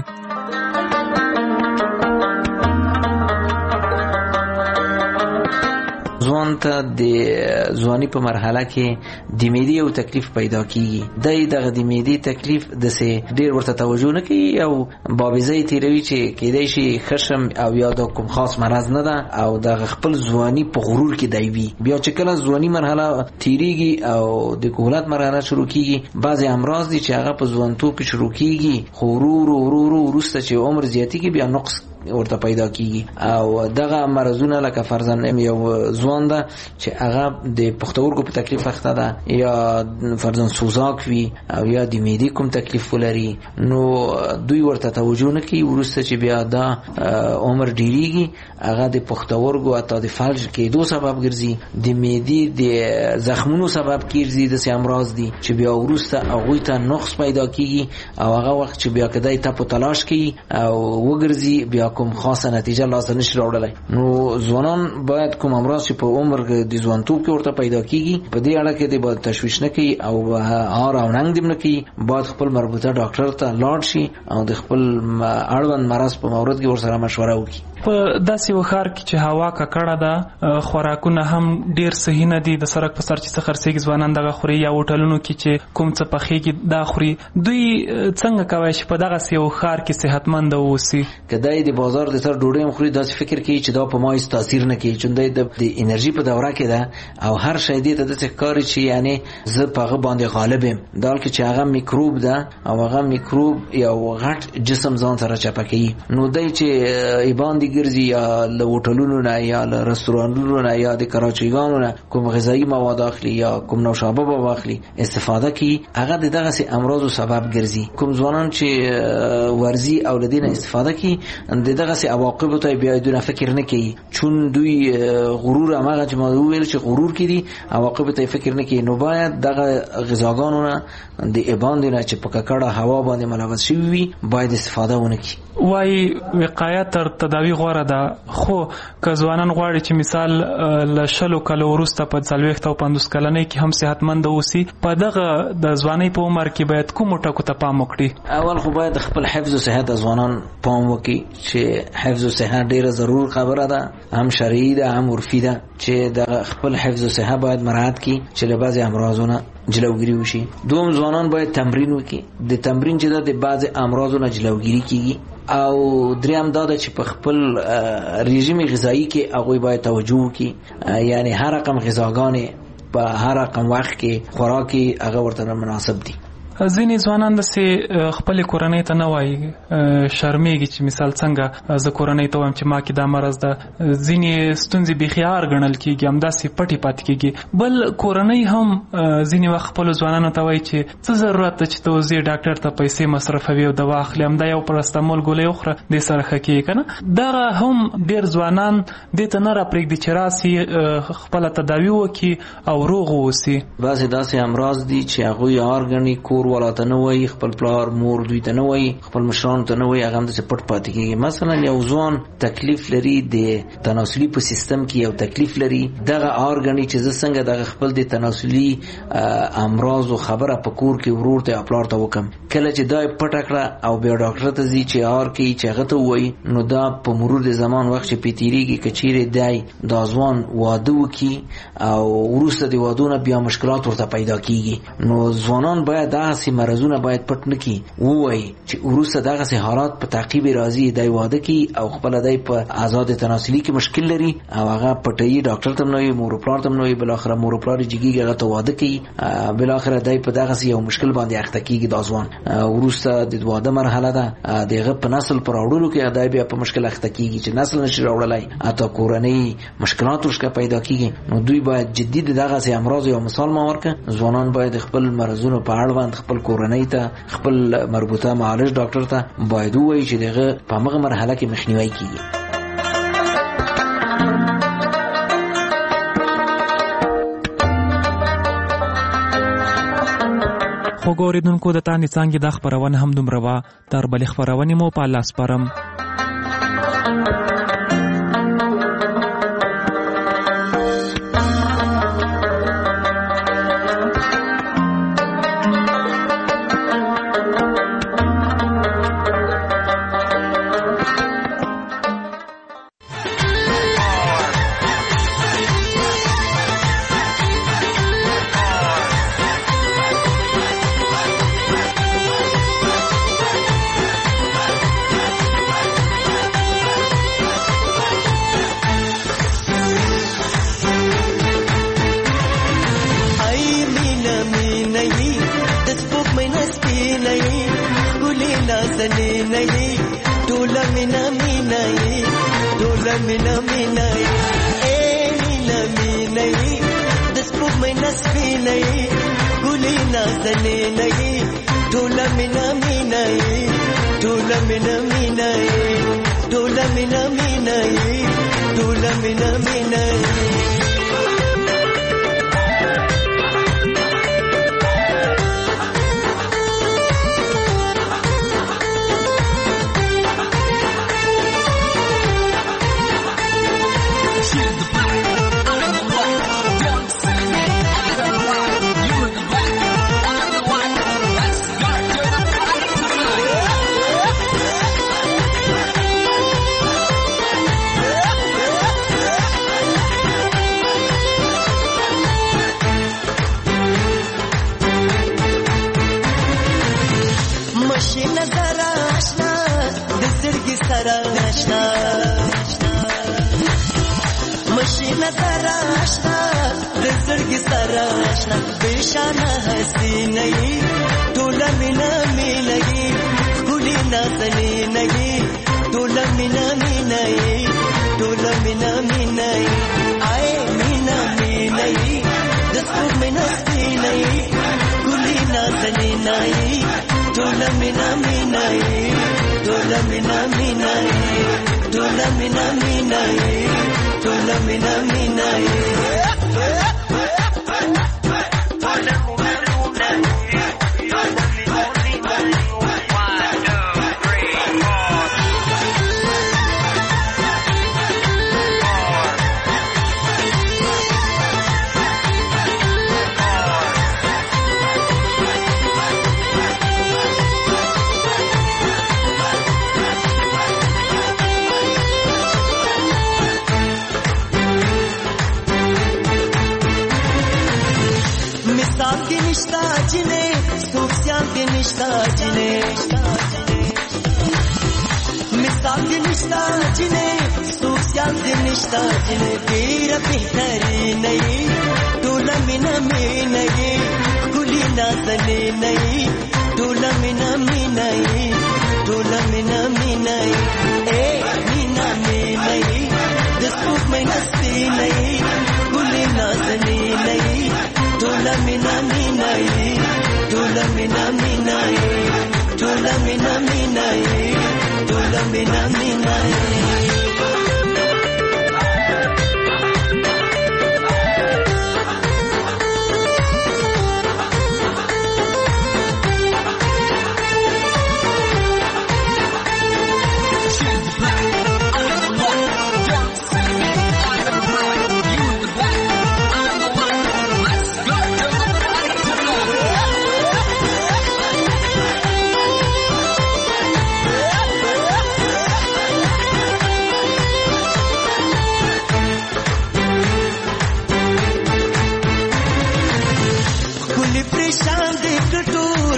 ځوان ته د ځواني په مرحله کې د معدې او تکلیف پیدا کیږي. دغه د معدې تکلیف د سه ډیر ورته توجه نه کوي او بابیزي تیروي چې کېدای شي خشم او یا د کوم خاص مرض نه ده او د خپل ځواني په غرور کې دی وي. بیا چې کله ځواني مرحله تیریږي او د کولات مرحله شروع کیږي بعضی امراض دي چې هغه په ځوانتوب کې شروع کیږي خو ورو وروسته چې عمر زیاتیږي بیا نقص ورته پیدا کیږي او دغه مرزونه لکه فرضاً یو ځوان ده چې هغه د پښتورګو په تکلیف اخته ده یا فرضاً سوزاک وي او یا د معدې کوم تکلیف ولري نو دوی ورته توجه نه کوي. وروسته چې بیا دا عمر ډیریږي هغه د پښتورګو اته د فلج کېدو سبب ګرځي د معدې د زخمونو سبب کیږي. د امراض دي چې بیا وروسته هغه ته نقص پیدا کیږي او هغه وخت چې بیا کدی ته په تلاش کوي او وګرځي بیا کوم خاصه نتیجه لاسته نشي راوړلای. نو ځوانان باید کوم امراض چې په عمر د ځوانتوب کې ورته پیدا کیږي په دې اړه کې د باید تشویش نه کوي او هار او ننګ دې نه کوي. باید خپل مربوطه ډاکټر ته لاړ شي او د خپل اړوند مرض په مورد کې ورسره مشوره وکړي. په داسې وخار کې چې هوا ککړه ده خوراکونه هم ډیر صحیح نه دي. د سړک په سر چې څه خرڅېږي ځوانان دغه خوري یا هوټلونو کې چې کوم څه پخېږي دا خوري. دوی څنګه کوي چې په دغه یو ښار کې صحتمند اوسي؟ کدی د بازار د سر ډوډۍ مخوري داسې فکر کوي چې دا په ما هیڅ تاثیر نه کوي چې د انرژي په دوره کې ده او هر شی دې ته د ښکاري چې یعنی زه په هغه باندې غالب یم دا کې چې هغه میکروب ده او هغه میکروب یو غټ جسم ځان سره چپه کوي. نو دای چې ایبان ګرځي یا له هوټلونو نه یا له رستورانونو نه یا د کراچیګانو نه کوم غذایی مواد اخلي یا کوم نوشابه به واخلي استفاده کوي هغه دغه سي امراض سبب ګرځي. کوم ځوانان چې ورزي او لدینه استفاده کوي دغه سي عواقب ته بیا دونه فکر نه کوي چون دوی غرور هغه چې ما ویل چې غرور کړي عواقب ته فکر نه کوي. نو باید دغه غذاګانو نه د ایبان نه چې په ککړه هوا باندې ملوث شي وي باید استفاده ونه کړي. وای وقایه تر تداوی غوړه ده خو که ځوانان غواړي چې مثال له 20 کال وروسته په 40 او 50 کلنۍ کې هم صحتمند اوسي په دغه د ځوانۍ په عمر کې باید کوم ټکو ته پام وکړي؟ اول خو باید خپل حفظ او صحت ځوانان پام وکړي چې حفظ او صحت ډیره ضرور خبره ده هم شرعي ده هم عرفي ده چې د خپل حفظ او صحت باید مراعات کړي چې له بعضي امراضونو جلوگیری وشي. دوم ځوانان باید تمرین وکړي د تمرین چې د بعضي امراضونو جلوگیری کیږي او دریم دا چې په خپل رژیم غذایی کې هغه باید توجه وکړي یعنی هر رقم غذاګانې په هر رقم وخت کې خوراکي هغه ورته مناسب دي. ځینې ځوانان داسې خپلې کورنۍ ته نه وایي شرمېږي چې مثال څنګه زه کورنۍ ته وایم چې ما کې دا مرض ده. ځینې ستونزې بیخي هار ګڼل کېږي همداسې پټې پاتې کېږي. بل کورنۍ هم ځینې وخت خپلو ځوانانو ته وایي چې څه ضرورت ده چې ته وځې ډاکټر ته پیسې مصرفوي او دوا اخلي همدا یو پرستمول ګولۍ وخوره دې سره ښه کېږي که نه. دغه هم ډېر ځوانان دې ته نه راپرېږدي چې راسي خپله تداوي وکړي او روغ واوسي. بعضې داسې امراض دي چې هغوی هار ګڼي کور والا ته نه وایي خپل پلار مور دوی ته نه وایي خپل مشرانو ته نه وایي هغه همداسې پټ پاتې کېږي. مثلا یو ځوان تکلیف لري د تناسلي په سیستم کې یو تکلیف لري دغه هار ګڼي چې زه څنګه دغه خپل د تناسلي امراضو خبره په کور کې ورور ته یا پلار ته وکم کله چې دا پټه کړه او بیا ډاکټر ته ځي چې هار کوي چې هغه ته وایي نو دا په مرور د زمان وخت چې پې تېرېږي که چیرې دی دا ځوان واده وکړي او وروسته د واده نه بیا مشکلات ورته پیدا کېږي. نو ځوانان باید هغه دغه سي مرزونه باید پټ نکي وای چې وروسته دغه سي حالات په تعقیب راځي دای واده کی او خپل دای په آزاد تناسلي کې مشکل لري او هغه پټي ډاکټر تم نوې مور پلار تم نوې بل اخر مور پلار جګیږي هغه ته واده کی بل اخر دای په دغه سي یو مشکل باندې اخته کیږي د ځوان وروسته د واده مرحله ده دغه په نسل پر اورلو کې دای بیا په مشکل اخته کیږي چې نسل نشي راوړلای اته کورنۍ مشکلات ورشکه پیدا کیږي نو دوی باید جدي دغه سي امراض یو مثال ما ورکه ځوانان باید خپل مرزونو په اړوند خپل کورنۍ ته خپل مربوطه معالج ډاکټر ته باید وایي چې دغه په هغه مرحله کې مخنیوي کیږي. خو ګوریدونکو د تانې څنګه د خبرونه هم دومره وا تر بل خبرونه مو په لاس پرم.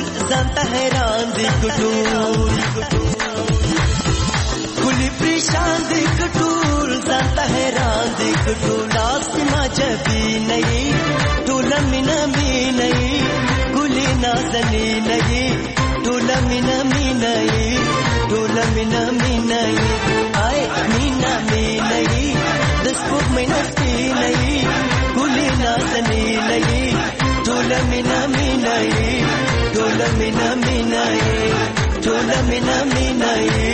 ټول ځانته حیران دي ټول ګلي پریشان دي ټول ځانته حیران دي ټول اسما جبي نه ټول مینا مینا ګلي نازني نه ټول مینا مینا ټول مینا مینا آی مینا مینا د سپوږ مینا سپینه ګلي نازني نه ټول مینا مینا ټول مینا مینا ټول مینا مینا